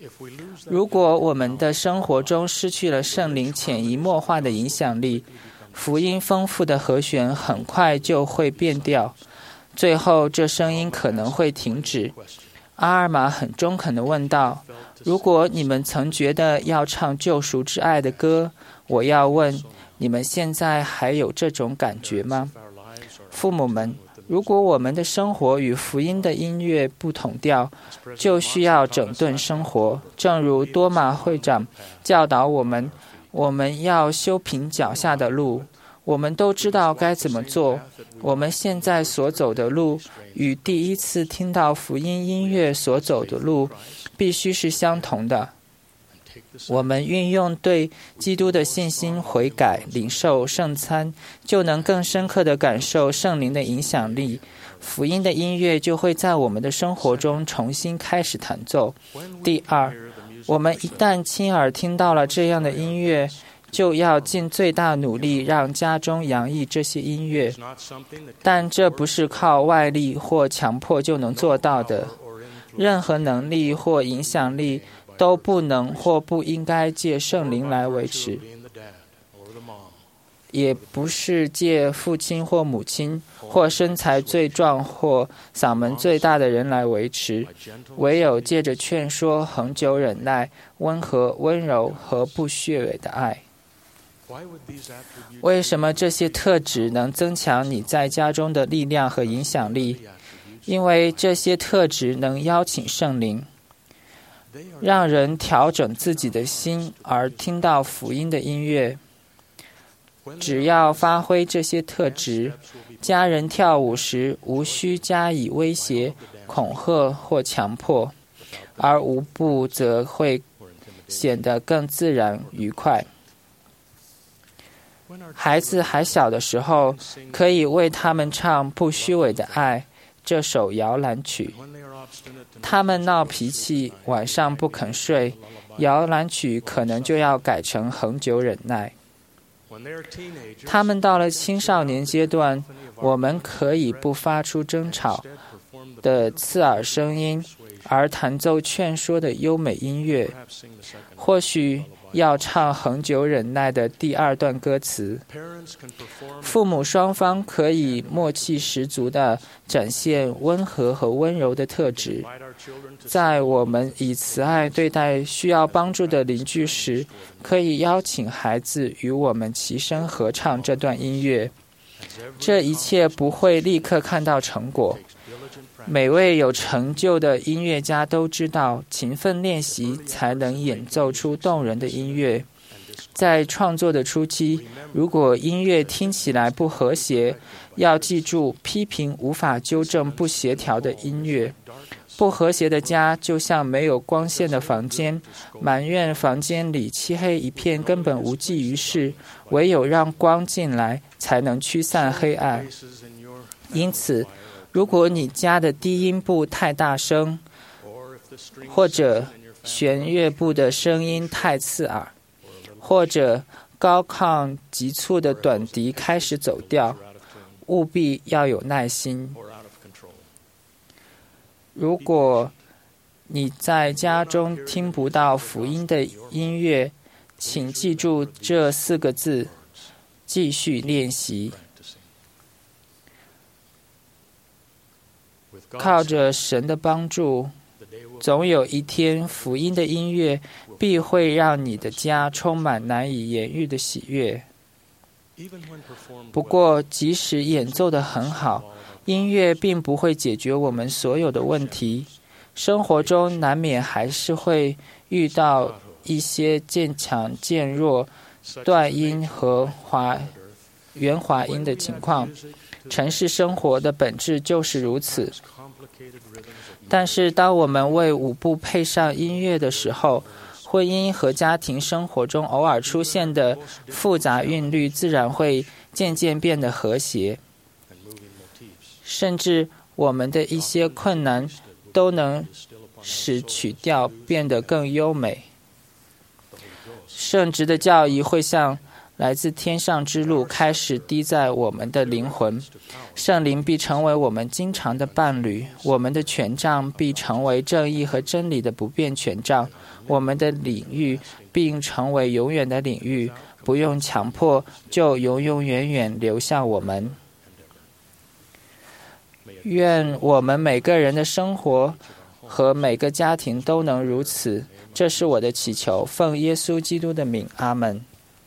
如果我们的生活中失去了圣灵潜移默化的影响力，福音丰富的和弦很快就会变调，最后这声音可能会停止。阿尔玛很中肯地问道：如果你们曾觉得要唱救赎之爱的歌，我要问，你们现在还有这种感觉吗？父母们，如果我们的生活与福音的音乐不同调，就需要整顿生活。正如多马会长教导我们，我们要修平脚下的路。我们都知道该怎么做。我们现在所走的路，与第一次听到福音音乐所走的路，必须是相同的。我们运用对基督的信心悔改，领受圣餐，就能更深刻地感受圣灵的影响力。福音的音乐就会在我们的生活中重新开始弹奏。第二，我们一旦亲耳听到了这样的音乐，就要尽最大努力让家中洋溢这些音乐，但这不是靠外力或强迫就能做到的。任何能力或影响力都不能或不应该借圣灵来维持，也不是借父亲或母亲或身材最壮或嗓门最大的人来维持，唯有借着劝说、恒久忍耐、温和、温柔和不虚伪的爱。为什么这些特质能增强你在家中的力量和影响力？因为这些特质能邀请圣灵，让人调整自己的心而听到福音的音乐。只要发挥这些特质，家人跳舞时无需加以威胁、恐吓或强迫，而舞步则会显得更自然愉快。孩子还小的时候，可以为他们唱《不虚伪的爱》这首摇篮曲。他们闹脾气，晚上不肯睡，摇篮曲可能就要改成恒久忍耐。他们到了青少年阶段，我们可以不发出争吵的刺耳声音，而弹奏劝说的优美音乐。或许要唱恒久忍耐的第二段歌词。父母双方可以默契十足地展现温和和温柔的特质。在我们以慈爱对待需要帮助的邻居时，可以邀请孩子与我们齐声合唱这段音乐。这一切不会立刻看到成果。每位有成就的音乐家都知道，勤奋练习才能演奏出动人的音乐。在创作的初期，如果音乐听起来不和谐，要记住，批评无法纠正不协调的音乐。不和谐的家就像没有光线的房间，埋怨房间里漆黑一片根本无济于事，唯有让光进来才能驱散黑暗。因此，如果你家的低音部太大声，或者弦乐部的声音太刺耳，或者高亢急促的短笛开始走调，务必要有耐心。如果你在家中听不到福音的音乐，请记住这4个字：继续练习。靠着神的帮助，总有一天福音的音乐必会让你的家充满难以言喻的喜悦。不过，即使演奏得很好，音乐并不会解决我们所有的问题。生活中难免还是会遇到一些渐强渐弱、断音和圆滑音的情况。城市生活的本质就是如此。但是当我们为舞步配上音乐的时候，婚姻和家庭生活中偶尔出现的复杂韵律自然会渐渐变得和谐，甚至我们的一些困难都能使曲调变得更优美。圣职的教义会像来自天上之路开始滴在我们的灵魂，圣灵必成为我们经常的伴侣，我们的权杖必成为正义和真理的不变权杖，我们的领域并成为永远的领域，不用强迫就永永远远流向我们。愿我们每个人的生活和每个家庭都能如此，这是我的祈求，奉耶稣基督的名，阿们。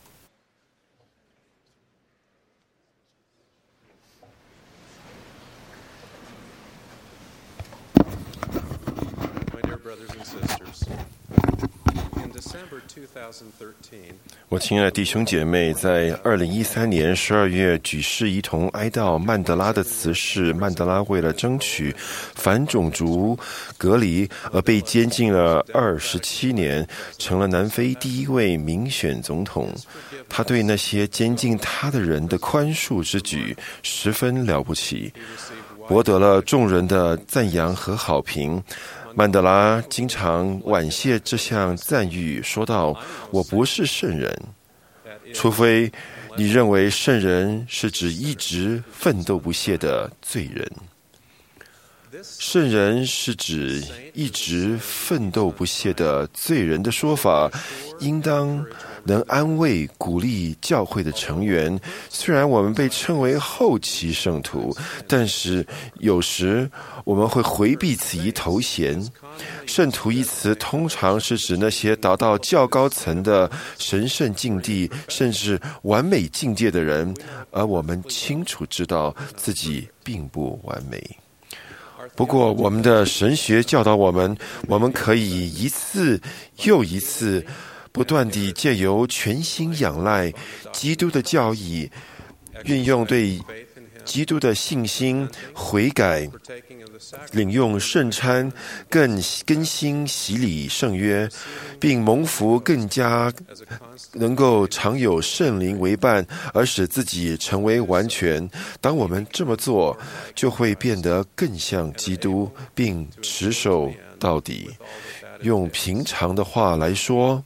我亲爱的弟兄姐妹，在2013年12月举世一同哀悼曼德拉的辞世。曼德拉为了争取反种族隔离而被监禁了27年，成了南非第一位民选总统。他对那些监禁他的人的宽恕之举十分了不起，博得了众人的赞扬和好评。曼德拉经常婉谢这项赞誉，说道：“我不是圣人，除非你认为圣人是指一直奋斗不懈的罪人。圣人是指一直奋斗不懈的罪人的说法，应当能安慰鼓励教会的成员。虽然我们被称为后期圣徒，但是有时我们会回避此一头衔。圣徒一词通常是指那些达到较高层的神圣境地甚至完美境界的人，而我们清楚知道自己并不完美。不过我们的神学教导我们可以一次又一次不断地借由全心仰赖基督的教义，运用对基督的信心、悔改、领用圣餐、更新洗礼圣约，并蒙福更加能够常有圣灵为伴，而使自己成为完全。当我们这么做，就会变得更像基督，并持守到底。用平常的话来说，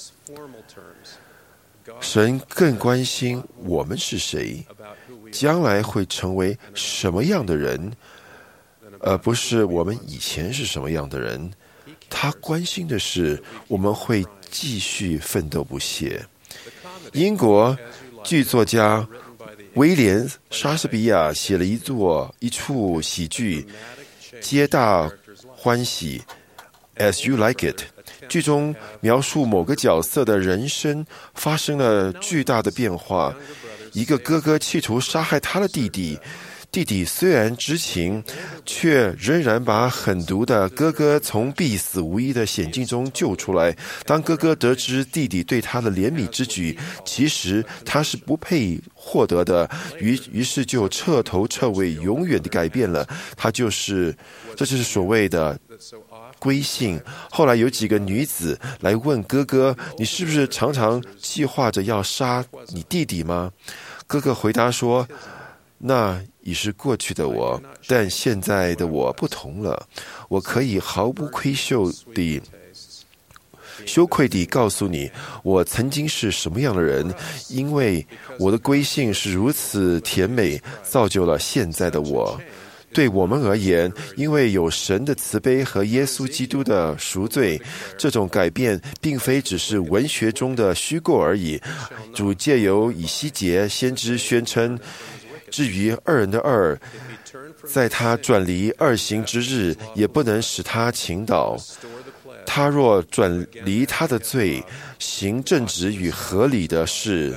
神更关心我们是谁，将来会成为什么样的人，而不是我们以前是什么样的人。他关心的是我们会继续奋斗不懈。英国剧作家威廉·莎士比亚写了一出喜剧《皆大欢喜》As You Like It， 剧中描述某个角色的人生发生了巨大的变化。一个哥哥企图杀害他的弟弟，弟弟虽然知情，却仍然把狠毒的哥哥从必死无疑的险境中救出来。当哥哥得知弟弟对他的怜悯之举，其实他是不配获得的，于是就彻头彻尾永远的改变了。这就是所谓的归信。后来有几个女子来问哥哥：“你是不是常常计划着要杀你弟弟吗？”哥哥回答说：“那已是过去的我，但现在的我不同了。我可以毫不羞愧地告诉你，我曾经是什么样的人，因为我的归信是如此甜美，造就了现在的我。”对我们而言，因为有神的慈悲和耶稣基督的赎罪，这种改变并非只是文学中的虚构而已。主借由以西结先知宣称，至于二人的二，在他转离二行之日，也不能使他倾倒。他若转离他的罪，行正直与合理的事，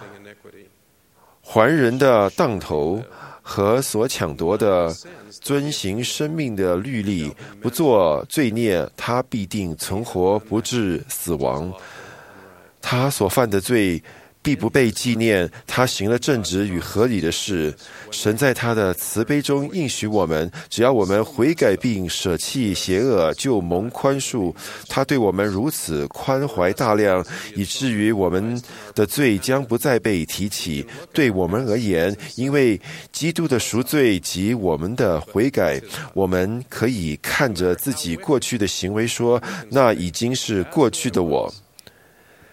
还人的当头和所抢夺的，遵行生命的律例，不做罪孽，他必定存活，不致死亡。他所犯的罪必不被纪念，他行了正直与合理的事。神在他的慈悲中应许我们，只要我们悔改并舍弃邪恶，就蒙宽恕。他对我们如此宽怀大量，以至于我们的罪将不再被提起。对我们而言，因为基督的赎罪及我们的悔改，我们可以看着自己过去的行为说，那已经是过去的我。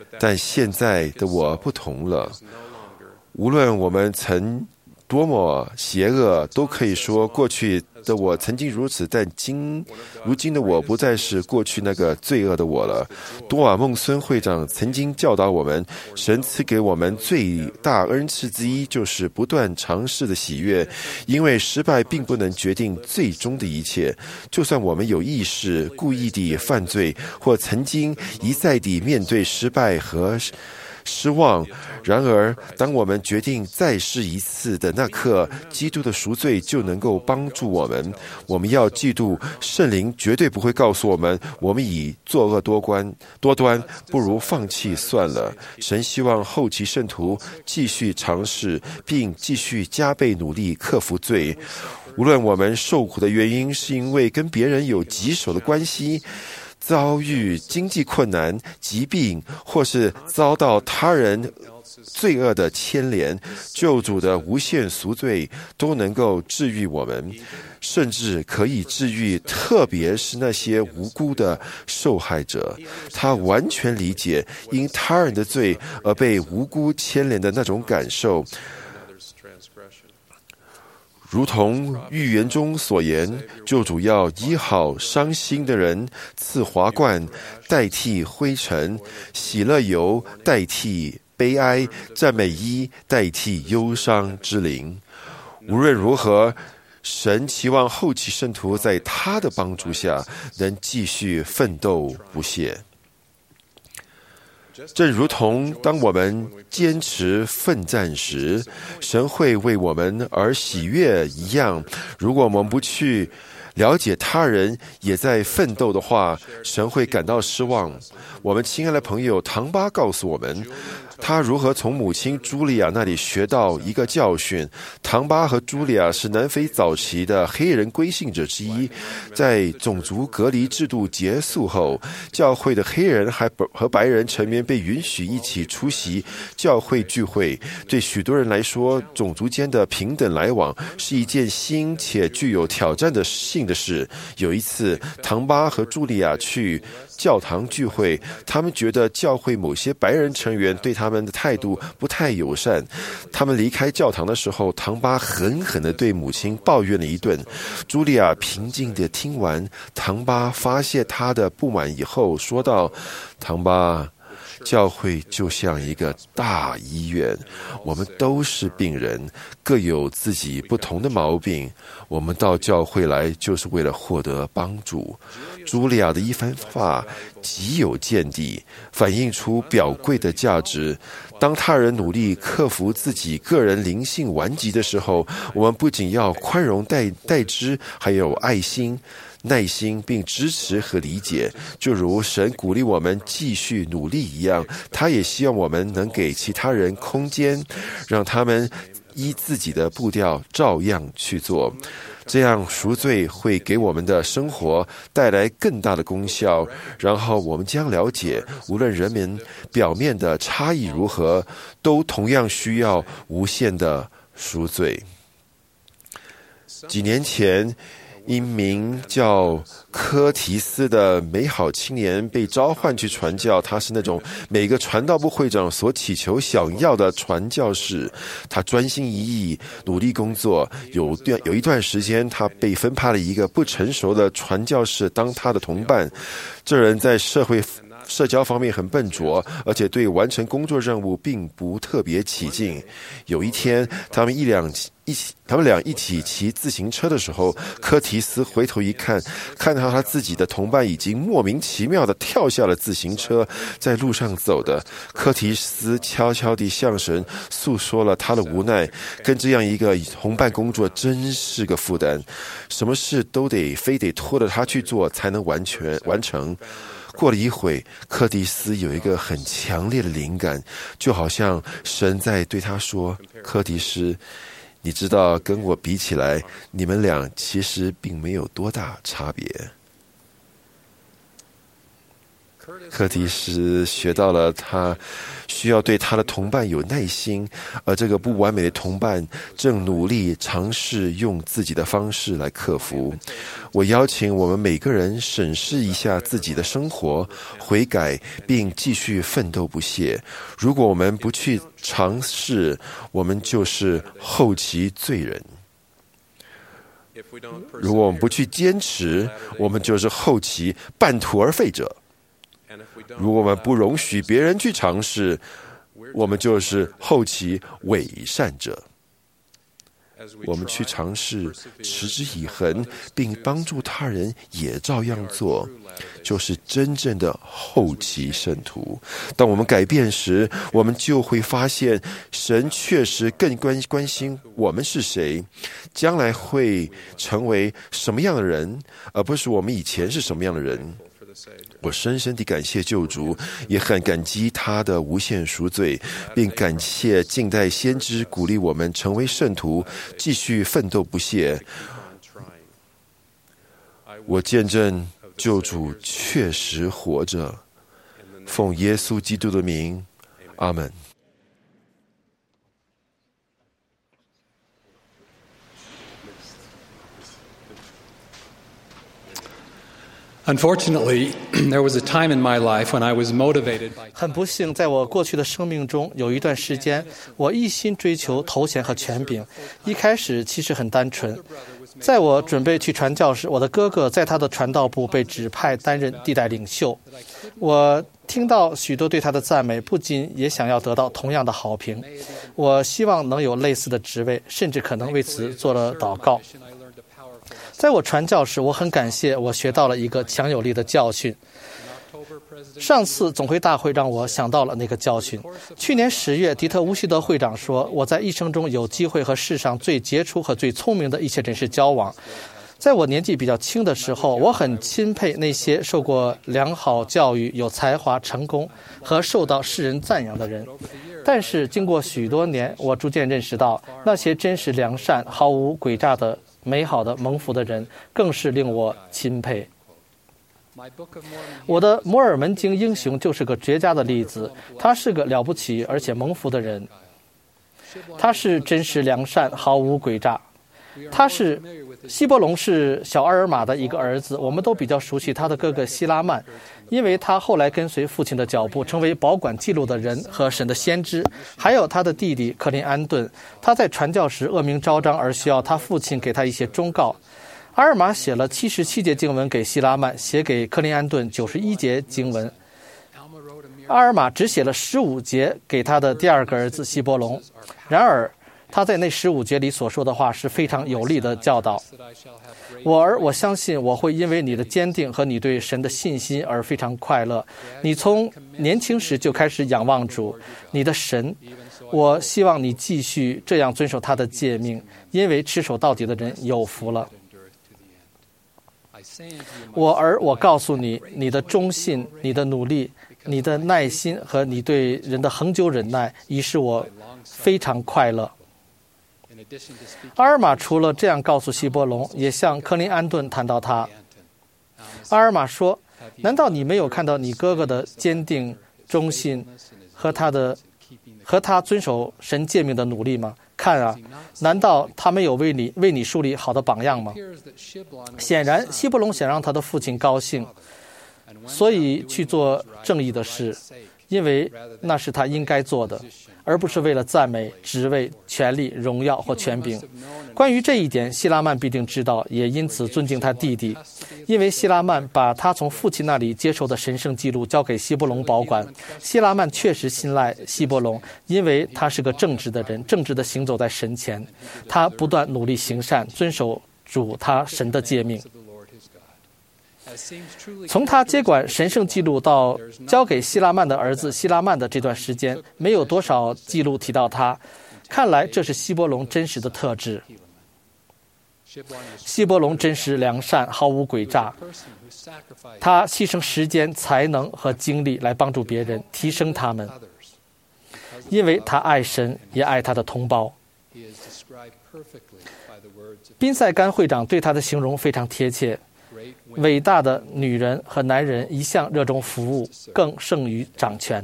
但现在的我不同了。无论我们曾多么邪恶，都可以说过去的我曾经如此，但如今的我不再是过去那个罪恶的我了。多瓦孟孙会长曾经教导我们，神赐给我们最大恩赐之一就是不断尝试的喜悦，因为失败并不能决定最终的一切。就算我们有意识故意地犯罪，或曾经一再地面对失败和失望，然而当我们决定再试一次的那刻，基督的赎罪就能够帮助我们。我们要记住，圣灵绝对不会告诉我们，我们已作恶多端，不如放弃算了。神希望后期圣徒继续尝试，并继续加倍努力克服罪。无论我们受苦的原因是因为跟别人有棘手的关系，遭遇经济困难、疾病，或是遭到他人罪恶的牵连，救主的无限赎罪都能够治愈我们，甚至可以治愈特别是那些无辜的受害者。他完全理解因他人的罪而被无辜牵连的那种感受，如同预言中所言，救主要医好伤心的人，赐华冠代替灰尘，喜乐油代替悲哀，赞美衣代替忧伤之灵。无论如何，神期望后期圣徒在他的帮助下能继续奋斗不懈。正如同当我们坚持奋战时，神会为我们而喜悦一样，如果我们不去了解他人也在奋斗的话，神会感到失望。我们亲爱的朋友唐巴告诉我们，他如何从母亲茱莉亚那里学到一个教训。唐巴和茱莉亚是南非早期的黑人归信者之一，在种族隔离制度结束后，教会的黑人和白人成员被允许一起出席教会聚会。对许多人来说，种族间的平等来往是一件新且具有挑战性的事。有一次，唐巴和茱莉亚去教堂聚会，他们觉得教会某些白人成员对他们的态度不太友善。他们离开教堂的时候，唐巴狠狠地对母亲抱怨了一顿。茱莉亚平静地听完唐巴发泄他的不满以后，说道：“唐巴，教会就像一个大医院，我们都是病人，各有自己不同的毛病。我们到教会来就是为了获得帮助。”茱莉亚的一番话极有见地，反映出宝贵的价值。当他人努力克服自己个人灵性顽疾的时候，我们不仅要宽容待之，还有爱心、耐心，并支持和理解。就如神鼓励我们继续努力一样，他也希望我们能给其他人空间，让他们依自己的步调照样去做。这样赎罪会给我们的生活带来更大的功效，然后我们将了解，无论人们表面的差异如何，都同样需要无限的赎罪。几年前，一名叫科提斯的美好青年被召唤去传教，他是那种每个传道部会长所祈求想要的传教士。他专心一意努力工作，有一段时间他被分派了一个不成熟的传教士当他的同伴。这人在社交方面很笨拙，而且对完成工作任务并不特别起劲。有一天，他们俩一起骑自行车的时候，科提斯回头一看，看到他自己的同伴已经莫名其妙地跳下了自行车，在路上走的。科提斯悄悄地向神诉说了他的无奈，跟这样一个同伴工作真是个负担，什么事都非得拖着他去做才能完成。过了一会，柯蒂斯有一个很强烈的灵感，就好像神在对他说：“柯蒂斯，你知道跟我比起来，你们俩其实并没有多大差别。” 柯蒂斯学到了他需要对他的同伴有耐心，而这个不完美的同伴正努力尝试用自己的方式来克服。我邀请我们每个人审视一下自己的生活，悔改并继续奋斗不懈。如果我们不去尝试，我们就是后期罪人；如果我们不去坚持，我们就是后期半途而废者；如果我们不容许别人去尝试，我们就是后期伪善者。我们去尝试，持之以恒，并帮助他人也照样做，就是真正的后期圣徒。当我们改变时，我们就会发现神确实更关心我们是谁，将来会成为什么样的人，而不是我们以前是什么样的人。我深深地感谢救主，也很感激他的无限赎罪，并感谢近代先知鼓励我们成为圣徒，继续奋斗不懈。我见证救主确实活着，奉耶稣基督的名，阿们。 Unfortunately, there was a time in my life when I was motivated by 很不幸，在我过去的生命中，有一段时间，我一心追求头衔和权柄。一开始其实很单纯。在我准备去传教时，我的哥哥在他的传道部被指派担任地带领袖。我听到许多对他的赞美，不仅也想要得到同样的好评。我希望能有类似的职位，甚至可能为此做了祷告。在我传教时，我很感谢我学到了一个强有力的教训。上次总会大会让我想到了那个教训。去年10月，迪特·乌希德会长说，我在一生中有机会和世上最杰出和最聪明的一些人士交往。在我年纪比较轻的时候，我很钦佩那些受过良好教育、有才华、成功和受到世人赞扬的人。但是经过许多年，我逐渐认识到，那些真实良善、毫无诡诈的美好的蒙福的人更是令我钦佩。我的摩尔门经英雄就是个绝佳的例子，他是个了不起而且蒙福的人。他是真实良善，毫无诡诈。希伯龙是小阿尔玛的一个儿子，我们都比较熟悉他的哥哥希拉曼，因为他后来跟随父亲的脚步，成为保管记录的人和神的先知。还有他的弟弟克林安顿，他在传教时恶名昭彰，而需要他父亲给他一些忠告。阿尔玛写了77节经文给希拉曼，写给克林安顿91节经文。阿尔玛只写了15节给他的第二个儿子希伯龙。然而他在那15节里所说的话是非常有力的教导。我相信我会因为你的坚定和你对神的信心而非常快乐。你从年轻时就开始仰望主，你的神。我希望你继续这样遵守他的诫命，因为持守到底的人有福了。我告诉你，你的忠信、你的努力、你的耐心和你对人的恒久忍耐，已使我非常快乐。阿尔玛除了这样告诉希伯龙，也向克林安顿谈到他。阿尔玛说，难道你没有看到你哥哥的坚定、忠信和他遵守神诫命的努力吗？看啊，难道他没有为你树立好的榜样吗？显然希伯龙想让他的父亲高兴，所以去做正义的事，因为那是他应该做的，而不是为了赞美、职位、权力、荣耀或权柄。关于这一点，希拉曼必定知道，也因此尊敬他弟弟，因为希拉曼把他从父亲那里接受的神圣记录交给希伯龙保管。希拉曼确实信赖希伯龙，因为他是个正直的人，正直地行走在神前。他不断努力行善，遵守主他神的诫命。从他接管神圣记录到交给希拉曼的儿子希拉曼的这段时间，没有多少记录提到他。看来这是希伯龙真实的特质。希伯龙真实良善，毫无诡诈。他牺牲时间、才能和精力来帮助别人，提升他们，因为他爱神，也爱他的同胞。宾塞甘会长对他的形容非常贴切。 伟大的女人和男人一向热衷服务，更胜于掌权。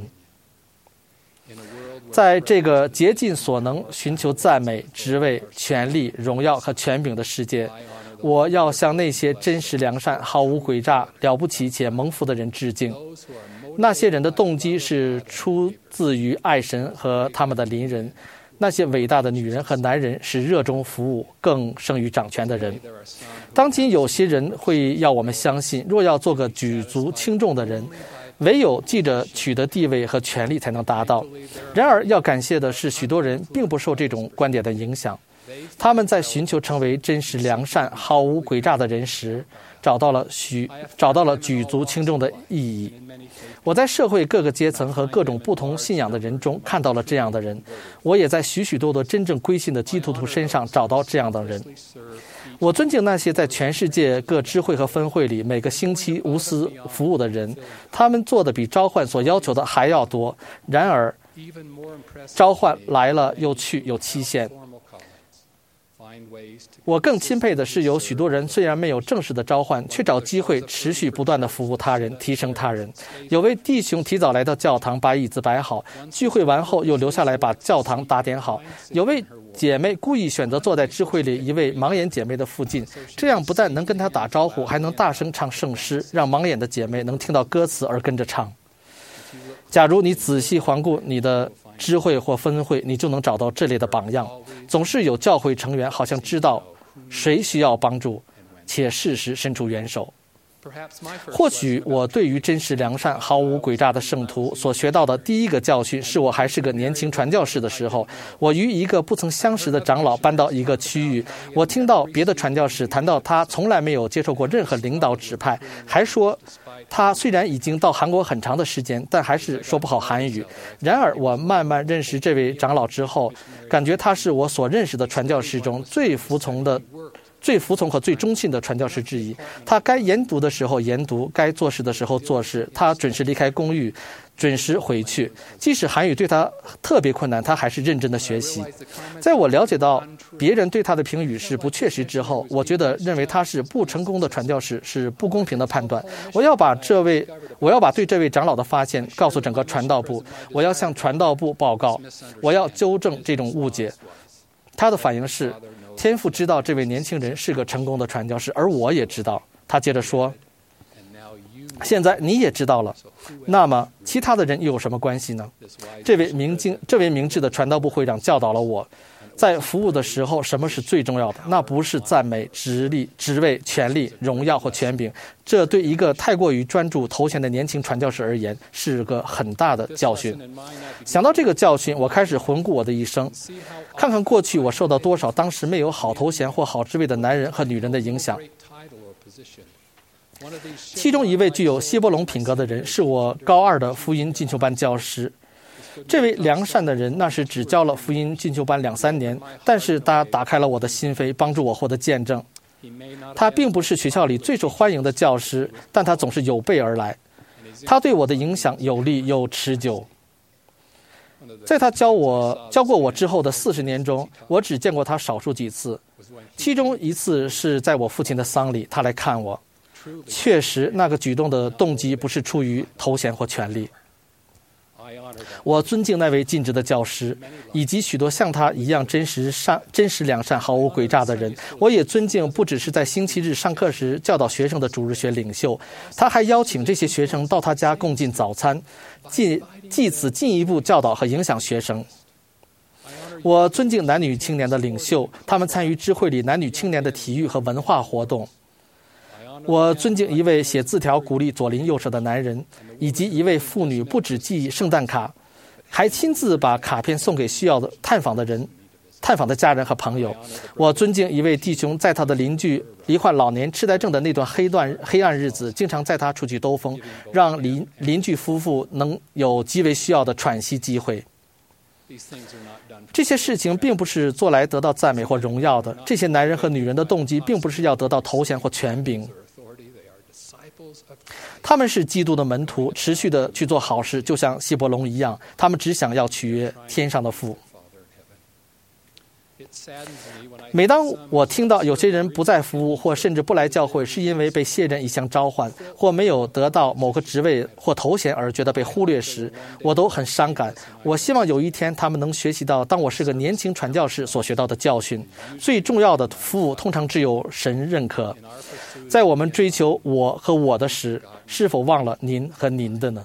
在这个竭尽所能寻求赞美、职位、权力、荣耀和权柄的世界，我要向那些真实良善、毫无诡诈、了不起且蒙福的人致敬。那些人的动机是出自于爱神和他们的邻人。那些伟大的女人和男人是热衷服务，更胜于掌权的人。当今有些人会要我们相信，若要做个举足轻重的人，唯有记着取得地位和权力才能达到。然而要感谢的是，许多人并不受这种观点的影响。他们在寻求成为真实良善、毫无诡诈的人时，找到了举足轻重的意义。我在社会各个阶层和各种不同信仰的人中看到了这样的人，我也在许许多多真正归信的基督徒身上找到这样的人。我尊敬那些在全世界各支会和分会里每个星期无私服务的人，他们做的比召唤所要求的还要多。然而，召唤来了又去，有期限。我更钦佩的是，有许多人虽然没有正式的召唤，却找机会持续不断地服务他人，提升他人。有位弟兄提早来到教堂，把椅子摆好，聚会完后又留下来把教堂打点好。有位姐妹故意选择坐在智慧里一位盲眼姐妹的附近，这样不但能跟她打招呼，还能大声唱圣诗，让盲眼的姐妹能听到歌词而跟着唱。假如你仔细环顾你的支会或分会，你就能找到这类的榜样。总是有教会成员好像知道谁需要帮助，且适时伸出援手。或许我对于真实良善、毫无诡诈的圣徒所学到的第一个教训，是我还是个年轻传教士的时候，我与一个不曾相识的长老搬到一个区域，我听到别的传教士谈到他从来没有接受过任何领导指派，还说他虽然已经到韩国很长的时间，但还是说不好韩语。然而我慢慢认识这位长老之后，感觉他是我所认识的传教士中最服从和最忠信的传教士之一。他该研读的时候研读，该做事的时候做事。他准时离开公寓，准时回去。即使韩语对他特别困难，他还是认真的学习。在我了解到别人对他的评语是不确实之后，我觉得认为他是不成功的传教士是不公平的判断。我要把对这位长老的发现告诉整个传道部，我要向传道部报告，我要纠正这种误解。他的反应是，天父知道这位年轻人是个成功的传教士，而我也知道。他接着说，现在你也知道了，那么其他的人又有什么关系呢？这位明智的传道部会长教导了我，在服务的时候，什么是最重要的？那不是赞美、职位、权力、荣耀或权柄。这对一个太过于专注头衔的年轻传教士而言，是个很大的教训。想到这个教训，我开始回顾我的一生，看看过去我受到多少当时没有好头衔或好职位的男人和女人的影响。其中一位具有希伯龙品格的人，是我高2的福音进修班教师。这位良善的人那时只教了福音进修班2-3年，但是他打开了我的心扉，帮助我获得见证。他并不是学校里最受欢迎的教师，但他总是有备而来。他对我的影响有力又持久。在他教过我之后的40年中，我只见过他少数几次，其中一次是在我父亲的丧礼，他来看我。确实，那个举动的动机不是出于头衔或权力。我尊敬那位尽职的教师，以及许多像他一样真实良善、毫无诡诈的人。我也尊敬不只是在星期日上课时教导学生的主日学领袖，他还邀请这些学生到他家共进早餐，借此进一步教导和影响学生。我尊敬男女青年的领袖，他们参与支会里男女青年的体育和文化活动。我尊敬一位写字条鼓励左邻右舍的男人，以及一位妇女不只寄圣诞卡，还亲自把卡片送给需要的探访的家人和朋友。我尊敬一位弟兄，在他的邻居罹患老年痴呆症的那段黑暗日子，经常载他出去兜风，让邻居夫妇能有极为需要的喘息机会。这些事情并不是做来得到赞美或荣耀的，这些男人和女人的动机并不是要得到头衔或权柄。他们是基督的门徒，持续的去做好事，就像希伯龙一样，他们只想要取悦天上的父。 每当我听到有些人不再服务，或甚至不来教会，是因为被卸任一项召唤，或没有得到某个职位或头衔而觉得被忽略时，我都很伤感。我希望有一天他们能学习到当我是个年轻传教士所学到的教训。最重要的服务通常只有神认可。在我们追求我和我的时，是否忘了您和您的呢？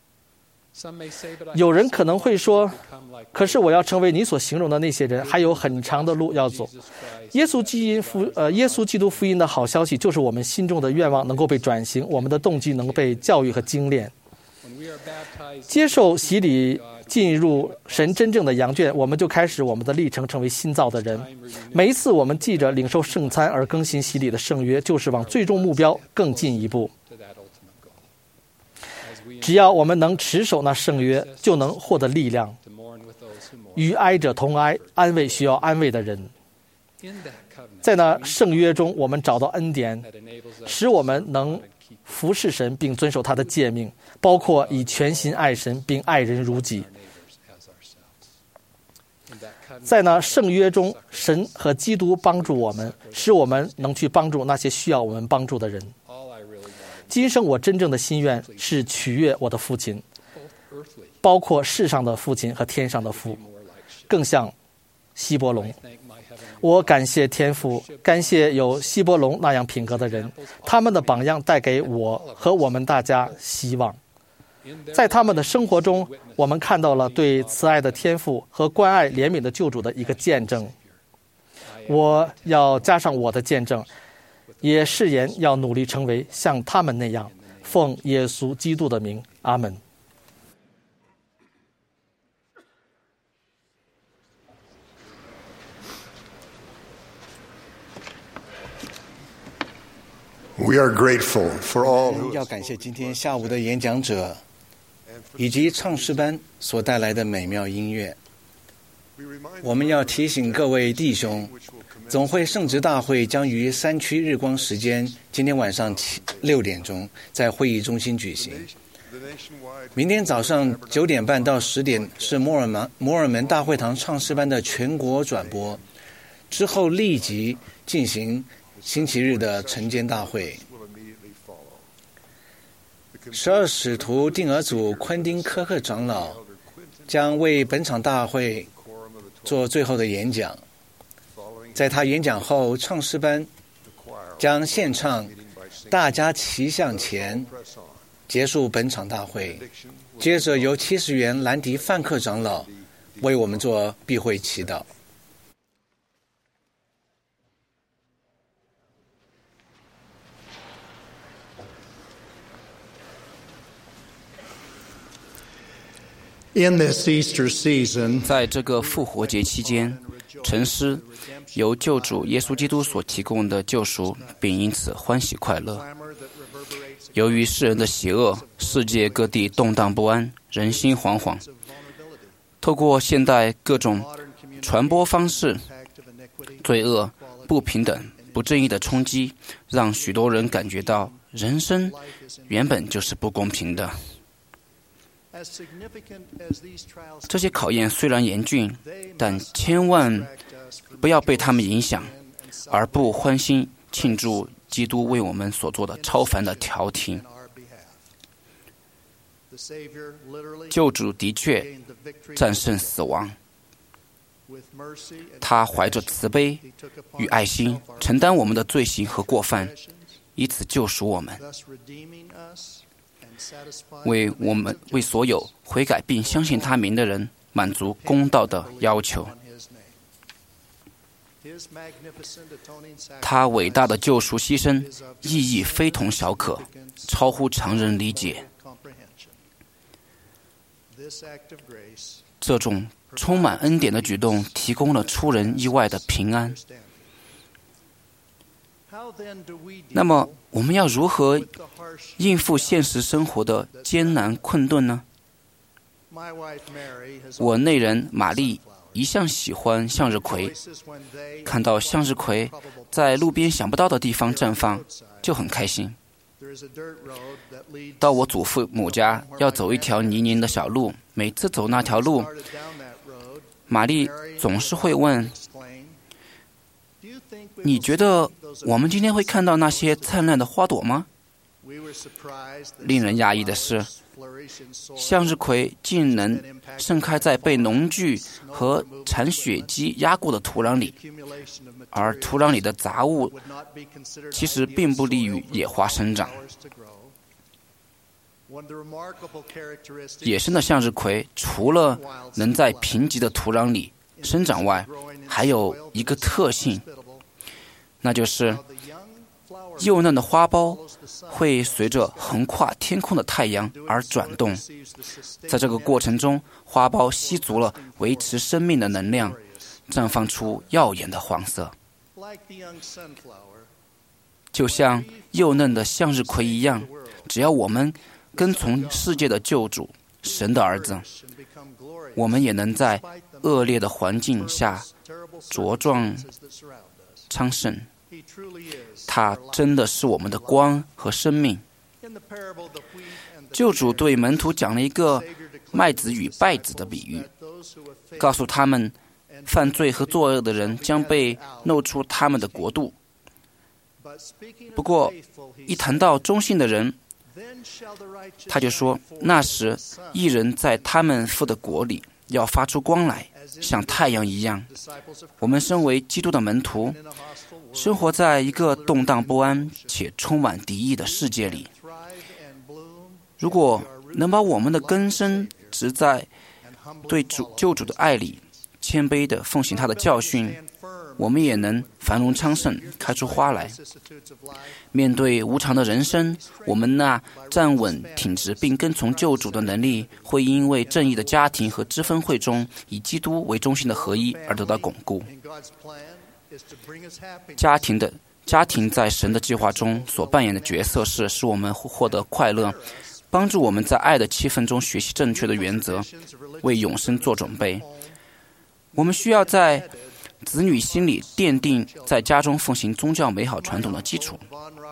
有人可能会说，可是我要成为你所形容的那些人，还有很长的路要走。耶稣基督福音的好消息就是我们心中的愿望能够被转型，我们的动机能够被教育和精炼。接受洗礼，进入神真正的羊圈，我们就开始我们的历程，成为新造的人。每一次我们记着领受圣餐而更新洗礼的圣约，就是往最终目标更进一步。只要我们能持守那圣约，就能获得力量，与哀者同哀，安慰需要安慰的人。在那圣约中，我们找到恩典，使我们能服侍神并遵守他的诫命，包括以全心爱神并爱人如己。在那圣约中，神和基督帮助我们，使我们能去帮助那些需要我们帮助的人。今生我真正的心愿是取悦我的父亲，包括世上的父亲和天上的父，更像希伯龙。我感谢天父，感谢有希伯龙那样品格的人，他们的榜样带给我和我们大家希望。在他们的生活中，我们看到了对慈爱的天父和关爱怜悯的救主的一个见证。我要加上我的见证，也誓言要努力成为像他们那样，奉耶稣基督的名，阿门。 We are grateful for all 要感谢今天下午的演讲者以及唱诗班所带来的美妙音乐。我们要提醒各位弟兄，总会圣职大会将于山区日光时间今天晚上6点钟在会议中心举行。明天早上9点半到10点是摩尔门大会堂唱诗班的全国转播，之后立即进行星期日的晨间大会。12使徒定额组昆丁科克长老将为本场大会做最后的演讲。在他演讲后，唱诗班将献唱大家齐向前，结束本场大会。接着由70元兰迪范克长老为我们做闭会祈祷。 在这个复活节期间，沉思由救主耶稣基督所提供的救赎，并因此欢喜快乐。由于世人的邪恶，世界各地动荡不安，人心惶惶。透过现代各种传播方式，罪恶、不平等、不正义的冲击，让许多人感觉到人生原本就是不公平的。这些考验虽然严峻，但千万不要被他们影响，而不欢欣庆祝基督为我们所做的超凡的调停。救主的确战胜死亡，他怀着慈悲与爱心承担我们的罪行和过犯，以此救赎我们，为所有悔改并相信他名的人满足公道的要求。他伟大的救赎牺牲意义非同小可，超乎常人理解。这种充满恩典的举动提供了出人意外的平安。那么我们要如何应付现实生活的艰难困顿呢？我内人玛丽一向喜欢向日葵，看到向日葵在路边想不到的地方绽放，就很开心。到我祖父母家要走一条泥泞的小路，每次走那条路，玛丽总是会问： 你觉得我们今天会看到那些灿烂的花朵吗？令人讶异的是，向日葵竟能盛开在被农具和铲雪机压过的土壤里，而土壤里的杂物其实并不利于野花生长。野生的向日葵除了能在贫瘠的土壤里生长外，还有一个特性，那就是幼嫩的花苞会随着横跨天空的太阳而转动。在这个过程中，花苞吸足了维持生命的能量，绽放出耀眼的黄色。就像幼嫩的向日葵一样，只要我们跟从世界的救主，神的儿子，我们也能在恶劣的环境下茁壮昌盛。他真的是我们的光和生命。救主对门徒讲了一个麦子与稗子的比喻，告诉他们犯罪和作恶的人将被弄出他们的国度。不过一谈到忠信的人，他就说，那时义人在他们父的国里要发出光来，像太阳一样。我们身为基督的门徒，生活在一个动荡不安且充满敌意的世界里。如果能把我们的根深植在对救主的爱里，谦卑地奉行他的教训，我们也能繁荣昌盛，开出花来。面对无常的人生，我们那站稳挺直并跟从救主的能力，会因为正义的家庭和知分会中以基督为中心的合一而得到巩固。家庭在神的计划中所扮演的角色是使我们获得快乐，帮助我们在爱的气氛中学习正确的原则，为永生做准备。我们需要在子女心里奠定在家中奉行宗教美好传统的基础。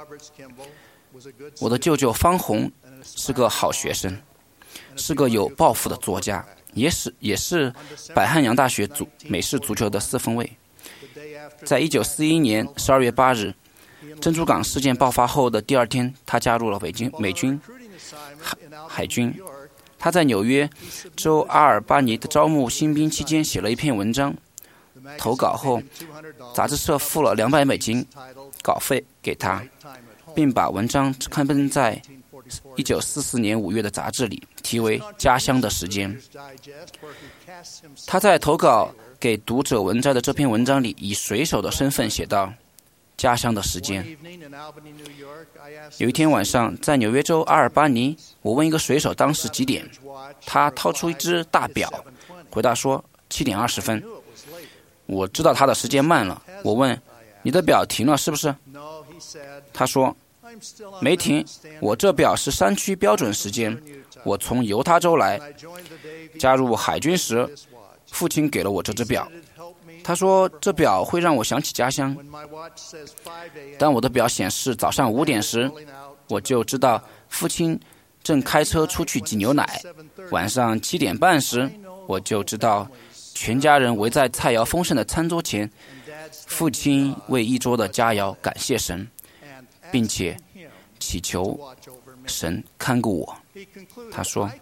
我的舅舅方红是个好学生，是个有抱负的作家，也是百汉洋大学美式足球的4分卫。在1941年12月8日，珍珠港事件爆发后的第二天，他加入了美军海军。他在纽约州阿尔巴尼的招募新兵期间写了一篇文章，投稿后杂志社付了$200稿费给他，并把文章刊登在1944年5月的杂志里，题为《家乡的时间》。他在投稿给读者文摘的这篇文章里，以水手的身份写道：家乡的时间。有一天晚上，在纽约州阿尔巴尼，我问一个水手当时几点，他掏出一只大表，回答说7点20分。我知道他的时间慢了，我问：你的表停了是不是？他说：没停，我这表是山区标准时间，我从犹他州来，加入海军时，父亲给了我这只表。他说这表会让我想起家乡。当我的表显示早上5点时，我就知道父亲正开车出去挤牛奶。晚上7点半时，我就知道全家人围在菜肴丰盛的餐桌前，父亲为一桌的佳肴感谢神，并且祈求神看顾我。他说，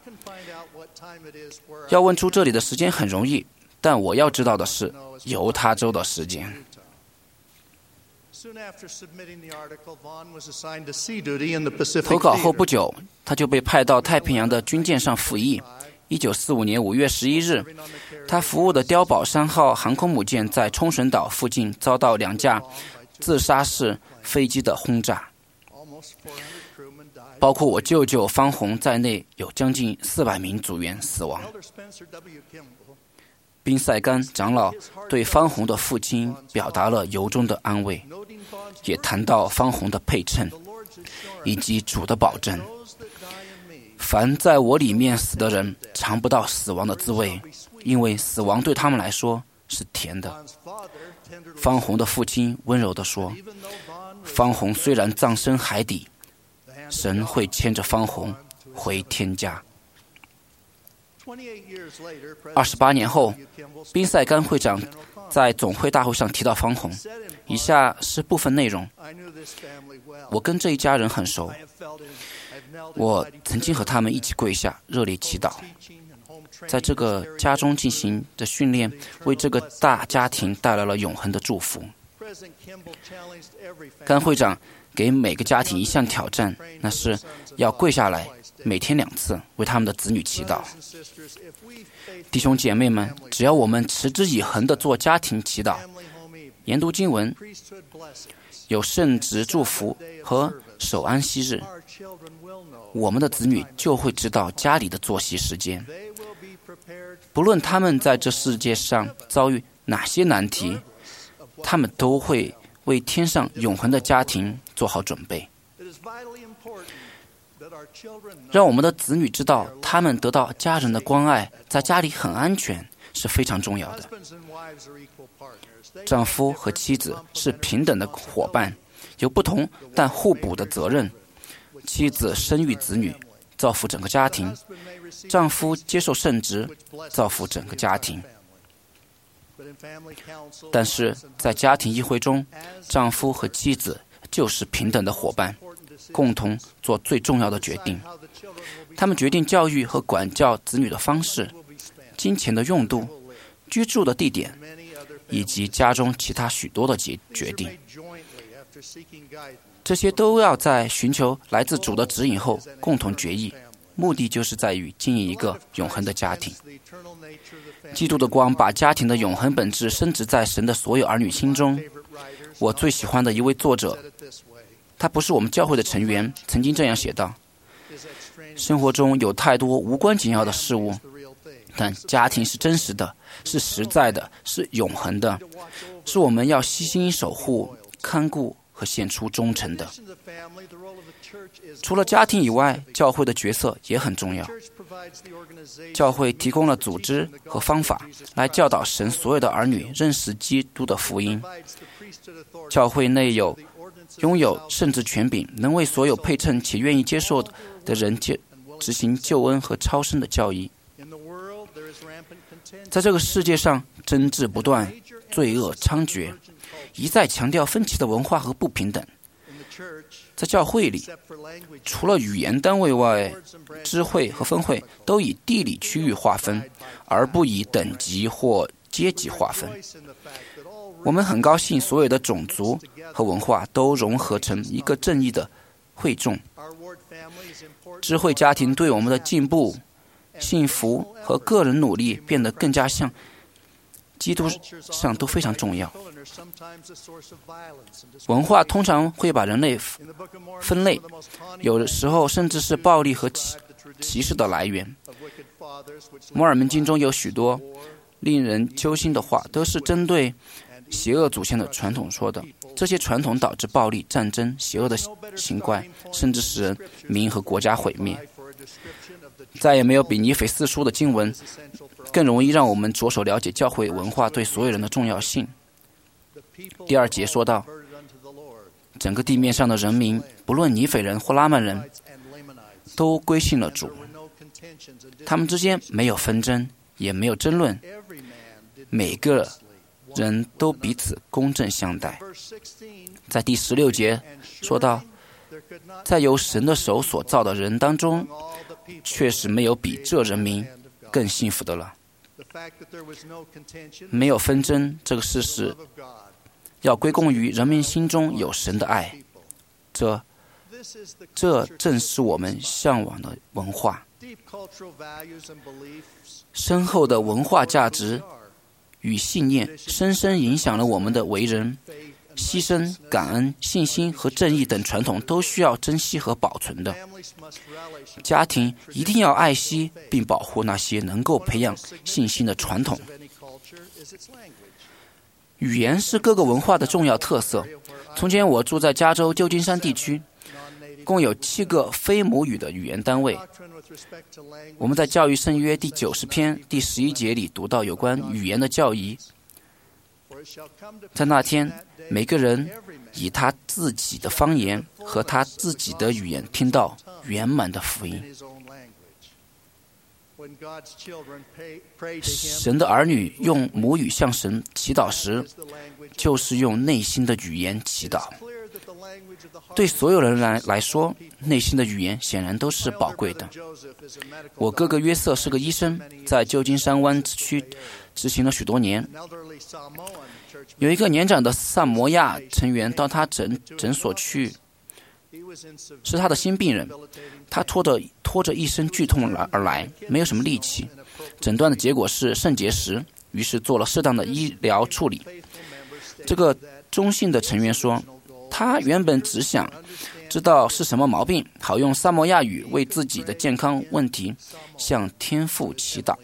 要问出这里的时间很容易，但我要知道的是犹他州的时间。投稿后不久，他就被派到太平洋的军舰上服役。1945年5月11日，他服务的碉堡3号航空母舰在冲绳岛附近遭到2架自杀式飞机的轰炸，包括我舅舅方红在内，有将近400名组员死亡。宾塞甘长老对方红的父亲表达了由衷的安慰，也谈到方红的配称以及主的保证。凡在我里面死的人尝不到死亡的滋味，因为死亡对他们来说是甜的。方红的父亲温柔地说，方红虽然葬身海底，神会牵着方红回天家。 28年后，宾塞甘会长在总会大会上提到方红，以下是部分内容。我跟这一家人很熟，我曾经和他们一起跪下热烈祈祷，在这个家中进行的训练，为这个大家庭带来了永恒的祝福。甘会长给每个家庭一项挑战，那是要跪下来每天2次为他们的子女祈祷。弟兄姐妹们，只要我们持之以恒地做家庭祈祷、研读经文、有圣职祝福和守安息日，我们的子女就会知道家里的作息时间。不论他们在这世界上遭遇哪些难题，他们都会为天上永恒的家庭做好准备。让我们的子女知道，他们得到家人的关爱，在家里很安全，是非常重要的。丈夫和妻子是平等的伙伴，有不同但互补的责任。妻子生育子女，造福整个家庭；丈夫接受圣职，造福整个家庭。但是在家庭议会中，丈夫和妻子就是平等的伙伴，共同做最重要的决定。他们决定教育和管教子女的方式、金钱的用度、居住的地点，以及家中其他许多的决定。这些都要在寻求来自主的指引后共同决议，目的就是在于经营一个永恒的家庭。基督的光把家庭的永恒本质深植在神的所有儿女心中。我最喜欢的一位作者，他不是我们教会的成员，曾经这样写道：生活中有太多无关紧要的事物，但家庭是真实的，是实在的，是永恒的，是我们要悉心守护、看顾和献出忠诚的。除了家庭以外，教会的角色也很重要。教会提供了组织和方法来教导神所有的儿女认识基督的福音。教会内拥有圣职权柄，能为所有配称且愿意接受的人执行救恩和超生的教义。在这个世界上，争执不断，罪恶猖獗，一再强调分歧的文化和不平等。在教会里，除了语言单位外，支会和分会都以地理区域划分，而不以等级或阶级划分。我们很高兴，所有的种族和文化都融合成一个正义的会众。支会家庭对我们的进步、幸福和个人努力变得更加像基督上都非常重要。文化通常会把人类分类，有的时候甚至是暴力和歧视的来源。摩尔门经中有许多令人揪心的话，都是针对邪恶祖先的传统说的。这些传统导致暴力、战争、邪恶的行怪，甚至使人民和国家毁灭。再也没有比尼腓四书的经文更容易让我们着手了解教会文化对所有人的重要性。第2节说到，整个地面上的人民，不论尼腓人或拉曼人，都归信了主。他们之间没有纷争，也没有争论，每个人都彼此公正相待。在第16节说到，在由神的手所造的人当中，确实没有比这人民更幸福的了。没有纷争这个事实，要归功于人民心中有神的爱。这正是我们向往的文化。深厚的文化价值与信念深深影响了我们的为人。牺牲、感恩、信心和正义等传统都需要珍惜和保存的。家庭一定要爱惜并保护那些能够培养信心的传统。语言是各个文化的重要特色。从前我住在加州旧金山地区，共有7个非母语的语言单位。我们在教育圣约第90篇第11节里读到有关语言的教义。在那天，每个人以他自己的方言和他自己的语言听到圆满的福音。 神的儿女用母语向神祈祷时，就是用内心的语言祈祷。对所有人来说，内心的语言显然都是宝贵的。我哥哥约瑟是个医生，在旧金山湾区执行了许多年。有一个年长的萨摩亚成员到他诊所去，是他的新病人，他拖着一身剧痛而来，没有什么力气。诊断的结果是肾结石，于是做了适当的医疗处理。这个中性的成员说，他原本只想知道是什么毛病，好用萨摩亚语为自己的健康问题向天父祈祷。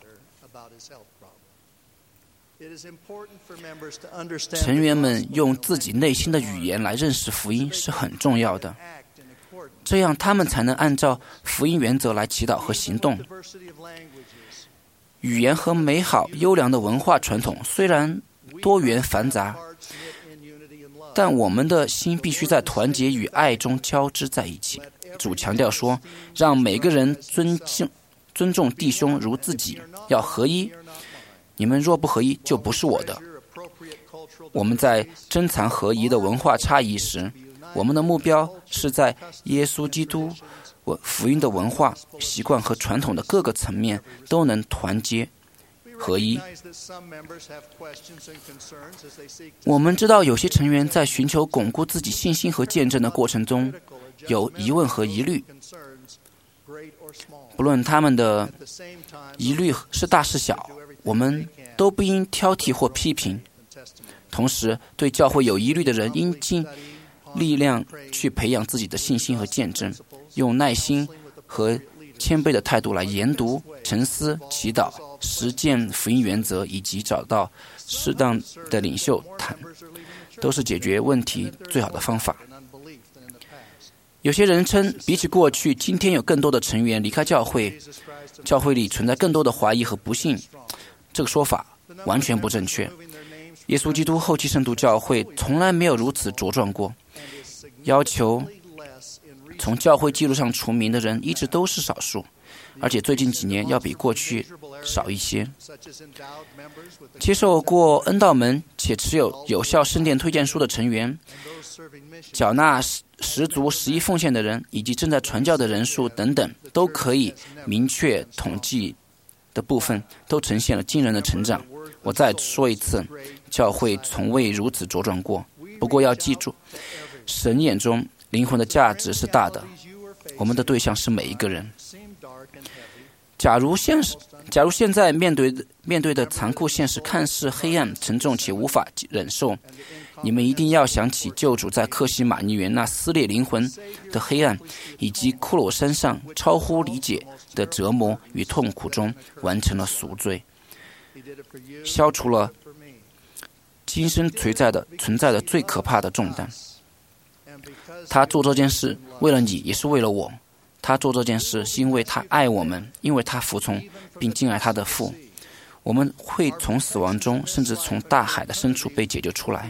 成员们用自己内心的语言来认识福音是很重要的，这样他们才能按照福音原则来祈祷和行动。语言和美好优良的文化传统虽然多元繁杂，但我们的心必须在团结与爱中交织在一起。主强调说，让每个人尊重弟兄如自己，要合一。你们若不合一，就不是我的。我们在珍藏合一的文化差异时，我们的目标是在耶稣基督福音的文化、习惯和传统的各个层面都能团结合一。我们知道有些成员在寻求巩固自己信心和见证的过程中有疑问和疑虑，不论他们的疑虑是大是小，我们都不应挑剔或批评。同时，对教会有疑虑的人应尽力量去培养自己的信心和见证，用耐心和谦卑的态度来研读、沉思、祈祷、实践福音原则，以及找到适当的领袖谈，都是解决问题最好的方法。有些人称，比起过去，今天有更多的成员离开教会，教会里存在更多的怀疑和不幸。这个说法完全不正确。耶稣基督后期圣徒教会从来没有如此茁壮过。要求从教会记录上除名的人一直都是少数，而且最近几年要比过去少一些。接受过恩道门且持有有效圣殿推荐书的成员，缴纳十足11奉献的人，以及正在传教的人数等等，都可以明确统计的部分都呈现了惊人的成长。我再说一次，教会从未如此茁壮过。不过要记住，神眼中灵魂的价值是大的，我们的对象是每一个人。假如现在面对的残酷现实看似黑暗沉重且无法忍受，你们一定要想起救主在克西马尼园那撕裂灵魂的黑暗，以及骷髅山上超乎理解的折磨与痛苦中完成了赎罪，消除了今生存在的最可怕的重担。他做这件事为了你，也是为了我。他做这件事是因为他爱我们，因为他服从并敬爱他的父。我们会从死亡中，甚至从大海的深处被解救出来。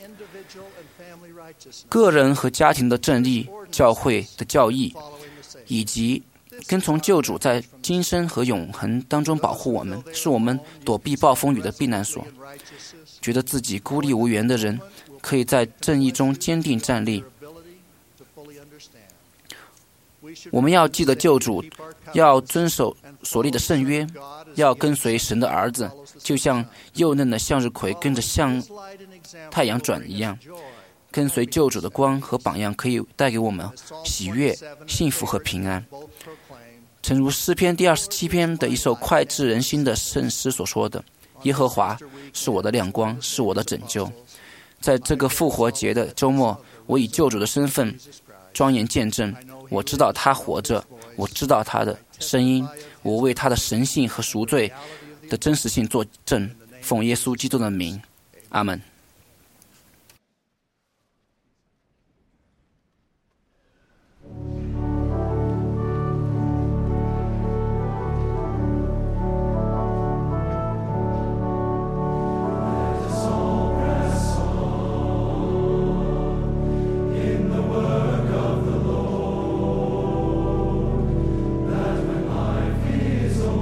个人和家庭的正义、教会的教义，以及跟从救主在今生和永恒当中保护我们，是我们躲避暴风雨的避难所。觉得自己孤立无援的人，可以在正义中坚定站立。我们要记得救主，要遵守所立的圣约，要跟随神的儿子，就像幼嫩的向日葵跟着向太阳转一样。跟随救主的光和榜样，可以带给我们喜悦、幸福和平安。诚如诗篇第27篇的一首脍炙人心的圣诗所说的：耶和华是我的亮光，是我的拯救。在这个复活节的周末，我以救主的身份庄严见证，我知道他活着，我知道他的声音，我为他的神性和赎罪的真实性作证。奉耶稣基督的名，阿们。 That when life is over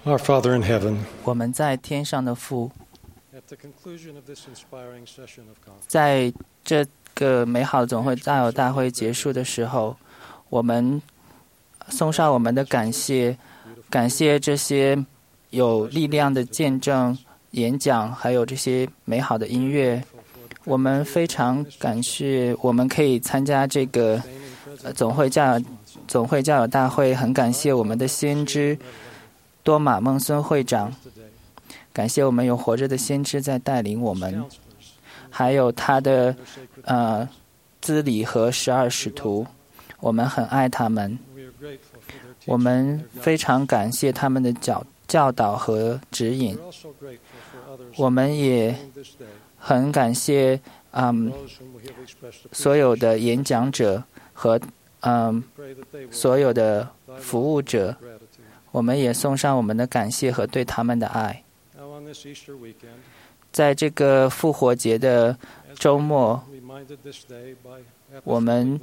Our Father in heaven, 我们在天上的父， at the conclusion of this inspiring session of conference, 在这个美好的总会大友大会结束的时候，我们送上我们的感谢，感谢这些有力量的见证、演讲，还有这些美好的音乐。我们非常感谢我们可以参加这个总会教友大会，很感谢我们的先知多马孟孙会长，感谢我们有活着的先知在带领我们，还有他的资理和12使徒，我们很爱他们，我们非常感谢他们的教导和指引，我们也很感谢所有的演讲者和所有的服务者，我们也送上我们的感谢和对他们的爱。在这个复活节的周末，我们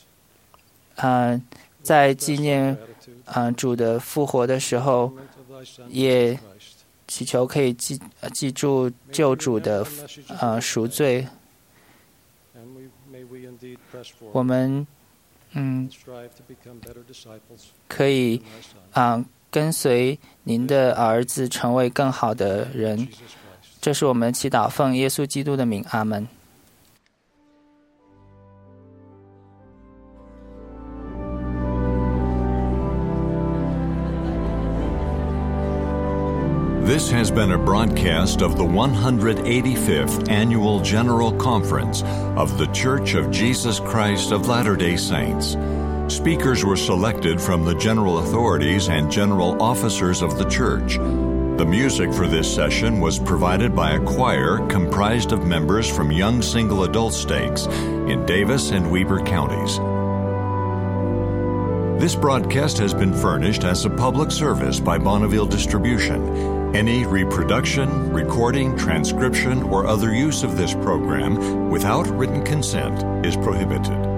在纪念主的复活的时候，也祈求可以记住救主的赎罪。我们可以跟随您的儿子成为更好的人。这是我们祈祷奉耶稣基督的名，阿们。 This has been a broadcast of the 185th Annual General Conference of The Church of Jesus Christ of Latter-day Saints. Speakers were selected from the general authorities and general officers of the church. The music for this session was provided by a choir comprised of members from young single adult stakes in Davis and Weber counties. This broadcast has been furnished as a public service by Bonneville Distribution. Any reproduction, recording, transcription, or other use of this program without written consent is prohibited.